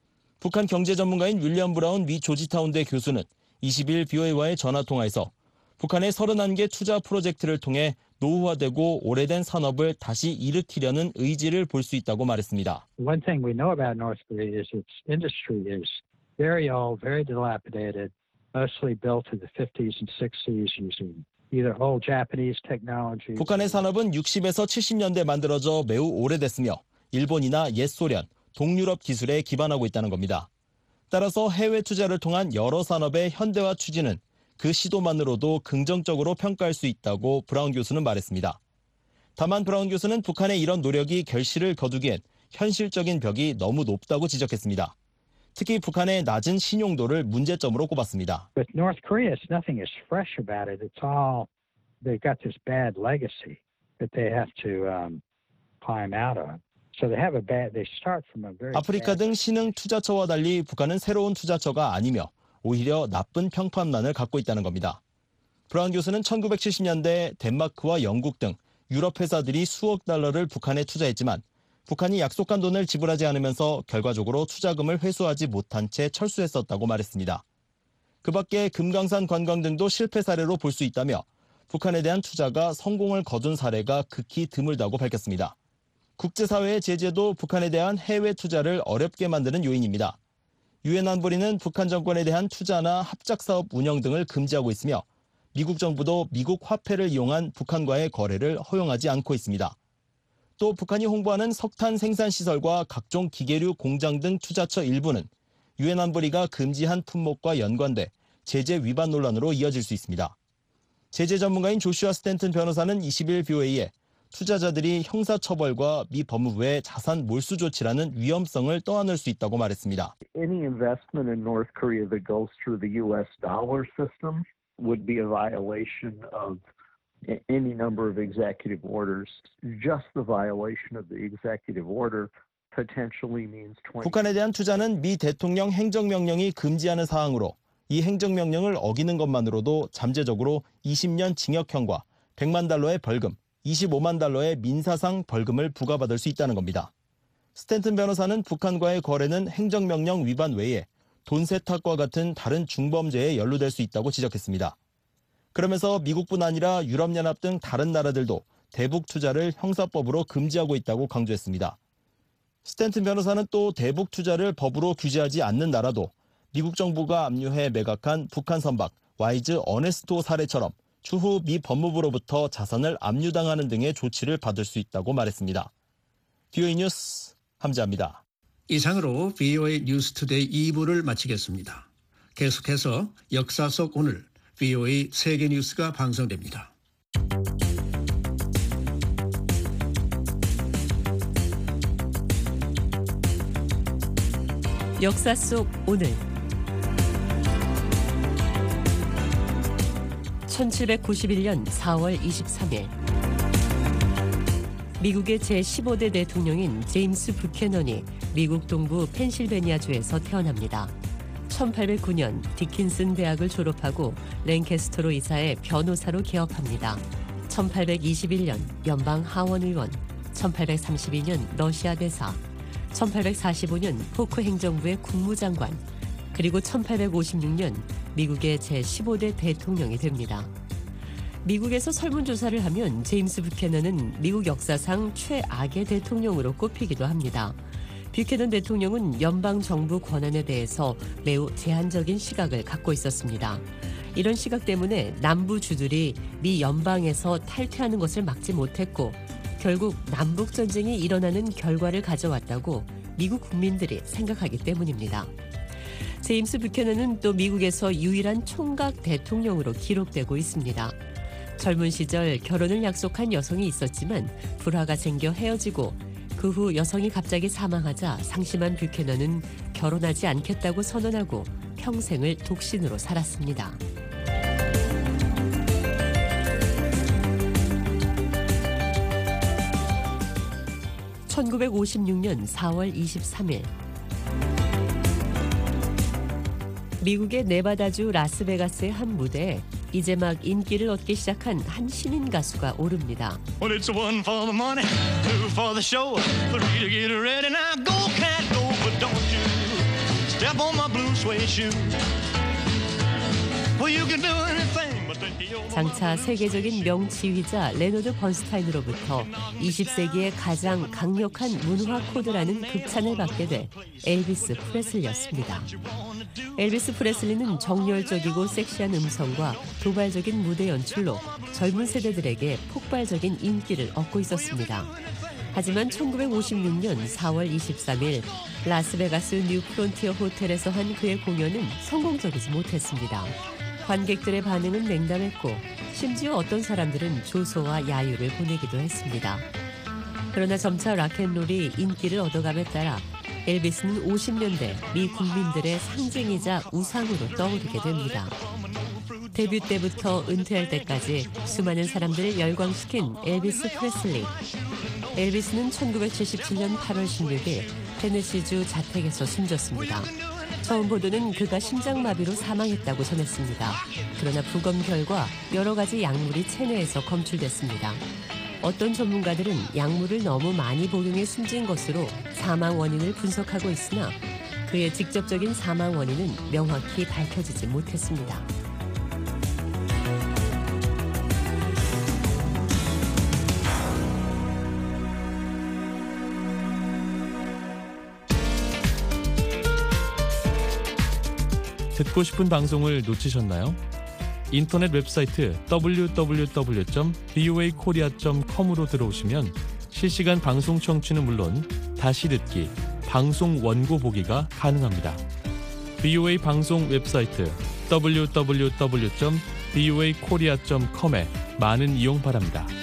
북한 경제 전문가인 윌리엄 브라운 미 조지타운대 교수는 20일 BOA와의 전화통화에서 북한의 31개 투자 프로젝트를 통해 노후화되고 오래된 산업을 다시 일으키려는 의지를 볼 수 있다고 말했습니다. One thing we know about North Korea is its industry is very old, very dilapidated, mostly built in the 50s and 60s using either old Japanese technology. 북한의 산업은 60에서 70년대 만들어져 매우 오래됐으며 일본이나 옛 소련, 동유럽 기술에 기반하고 있다는 겁니다. 따라서 해외 투자를 통한 여러 산업의 현대화 추진은 그 시도만으로도 긍정적으로 평가할 수 있다고 브라운 교수는 말했습니다. 다만 브라운 교수는 북한의 이런 노력이 결실을 거두기엔 현실적인 벽이 너무 높다고 지적했습니다. 특히 북한의 낮은 신용도를 문제점으로 꼽았습니다. With North Korea, nothing is fresh about it. It's all they've got this bad legacy that they have to climb out of. So they have a bad. They start from a very. 아프리카 등 신흥 투자처와 달리 북한은 새로운 투자처가 아니며 오히려 나쁜 평판만을 갖고 있다는 겁니다. 브라운 교수는 1970년대 덴마크와 영국 등 유럽 회사들이 수억 달러를 북한에 투자했지만 북한이 약속한 돈을 지불하지 않으면서 결과적으로 투자금을 회수하지 못한 채 철수했었다고 말했습니다. 그 밖에 금강산 관광 등도 실패 사례로 볼 수 있다며 북한에 대한 투자가 성공을 거둔 사례가 극히 드물다고 밝혔습니다. 국제사회의 제재도 북한에 대한 해외 투자를 어렵게 만드는 요인입니다. 유엔 안보리는 북한 정권에 대한 투자나 합작사업 운영 등을 금지하고 있으며 미국 정부도 미국 화폐를 이용한 북한과의 거래를 허용하지 않고 있습니다. 또 북한이 홍보하는 석탄 생산시설과 각종 기계류 공장 등 투자처 일부는 유엔 안보리가 금지한 품목과 연관돼 제재 위반 논란으로 이어질 수 있습니다. 제재 전문가인 조슈아 스탠튼 변호사는 20일 BOA에 투자자들이 형사처벌과 미 법무부의 자산 몰수 조치라는 위험성을 떠안을 수 있다고 말했습니다. Any investment in North Korea that goes through the U.S. dollar system would be a violation of any number of executive orders. Just the violation of the executive order potentially means 20. 북한에 대한 투자는 미 대통령 행정명령이 금지하는 사항으로 이 행정명령을 어기는 것만으로도 잠재적으로 20년 징역형과 100만 달러의 벌금, 25만 달러의 민사상 벌금을 부과받을 수 있다는 겁니다. 스탠튼 변호사는 북한과의 거래는 행정명령 위반 외에 돈 세탁과 같은 다른 중범죄에 연루될 수 있다고 지적했습니다. 그러면서 미국뿐 아니라 유럽연합 등 다른 나라들도 대북 투자를 형사법으로 금지하고 있다고 강조했습니다. 스탠튼 변호사는 또 대북 투자를 법으로 규제하지 않는 나라도 미국 정부가 압류해 매각한 북한 선박 와이즈 어네스토 사례처럼 추후 미 법무부로부터 자산을 압류당하는 등의 조치를 받을 수 있다고 말했습니다. VOA 뉴스 함지아입니다. 이상으로 VOA 뉴스투데이 2부를 마치겠습니다. 계속해서 역사 속 오늘 VOA 세계 뉴스가 방송됩니다. 역사 속 오늘 1791년 4월 23일 미국의 제15대 대통령인 제임스 부캐넌이 미국 동부 펜실베니아주에서 태어납니다. 1809년 디킨슨 대학을 졸업하고 랭캐스터로 이사해 변호사로 개업합니다. 1821년 연방 하원의원, 1832년 러시아 대사, 1845년 포크 행정부의 국무장관, 그리고 1856년 미국의 제15대 대통령이 됩니다. 미국에서 설문조사를 하면 제임스 부캐넌은 미국 역사상 최악의 대통령으로 꼽히기도 합니다. 뷰캐넌 대통령은 연방정부 권한에 대해서 매우 제한적인 시각을 갖고 있었습니다. 이런 시각 때문에 남부주들이 미 연방에서 탈퇴하는 것을 막지 못했고 결국 남북전쟁이 일어나는 결과를 가져왔다고 미국 국민들이 생각하기 때문입니다. 제임스 뷰캐넌은 또 미국에서 유일한 총각 대통령으로 기록되고 있습니다. 젊은 시절 결혼을 약속한 여성이 있었지만 불화가 생겨 헤어지고 그 후 여성이 갑자기 사망하자 상심한 뷰캐넌은 결혼하지 않겠다고 선언하고 평생을 독신으로 살았습니다. (1956년 4월 23일) 미국의 네바다주 라스베가스의 한 무대에 이제 막 인기를 얻기 시작한 한 신인 가수가 오릅니다. Well, it's one for the money, two for the show, three to get ready. Now go, cat, go, but don't you step on my blue suede shoe. Well, you can do anything but think you're... 장차 세계적인 명치휘자 레너드 번스타인으로부터 20세기의 가장 강력한 문화 코드라는 극찬을 받게 돼 엘비스 프레슬리였습니다. 엘비스 프레슬리는 정열적이고 섹시한 음성과 도발적인 무대 연출로 젊은 세대들에게 폭발적인 인기를 얻고 있었습니다. 하지만 1956년 4월 23일 라스베가스 뉴 프론티어 호텔에서 한 그의 공연은 성공적이지 못했습니다. 관객들의 반응은 냉담했고 심지어 어떤 사람들은 조소와 야유를 보내기도 했습니다. 그러나 점차 락앤롤이 인기를 얻어감에 따라 엘비스는 50년대 미 국민들의 상징이자 우상으로 떠오르게 됩니다. 데뷔 때부터 은퇴할 때까지 수많은 사람들을 열광시킨 엘비스 프레슬리. 엘비스는 1977년 8월 16일 테네시주 자택에서 숨졌습니다. 처음 보도는 그가 심장마비로 사망했다고 전했습니다. 그러나 부검 결과 여러 가지 약물이 체내에서 검출됐습니다. 어떤 전문가들은 약물을 너무 많이 복용해 숨진 것으로 사망 원인을 분석하고 있으나 그의 직접적인 사망 원인은 명확히 밝혀지지 못했습니다. 듣고 싶은 방송을 놓치셨나요? 인터넷 웹사이트 www.voakorea.com으로 들어오시면 실시간 방송 청취는 물론 다시 듣기, 방송 원고 보기가 가능합니다. VOA 방송 웹사이트 www.voakorea.com에 많은 이용 바랍니다.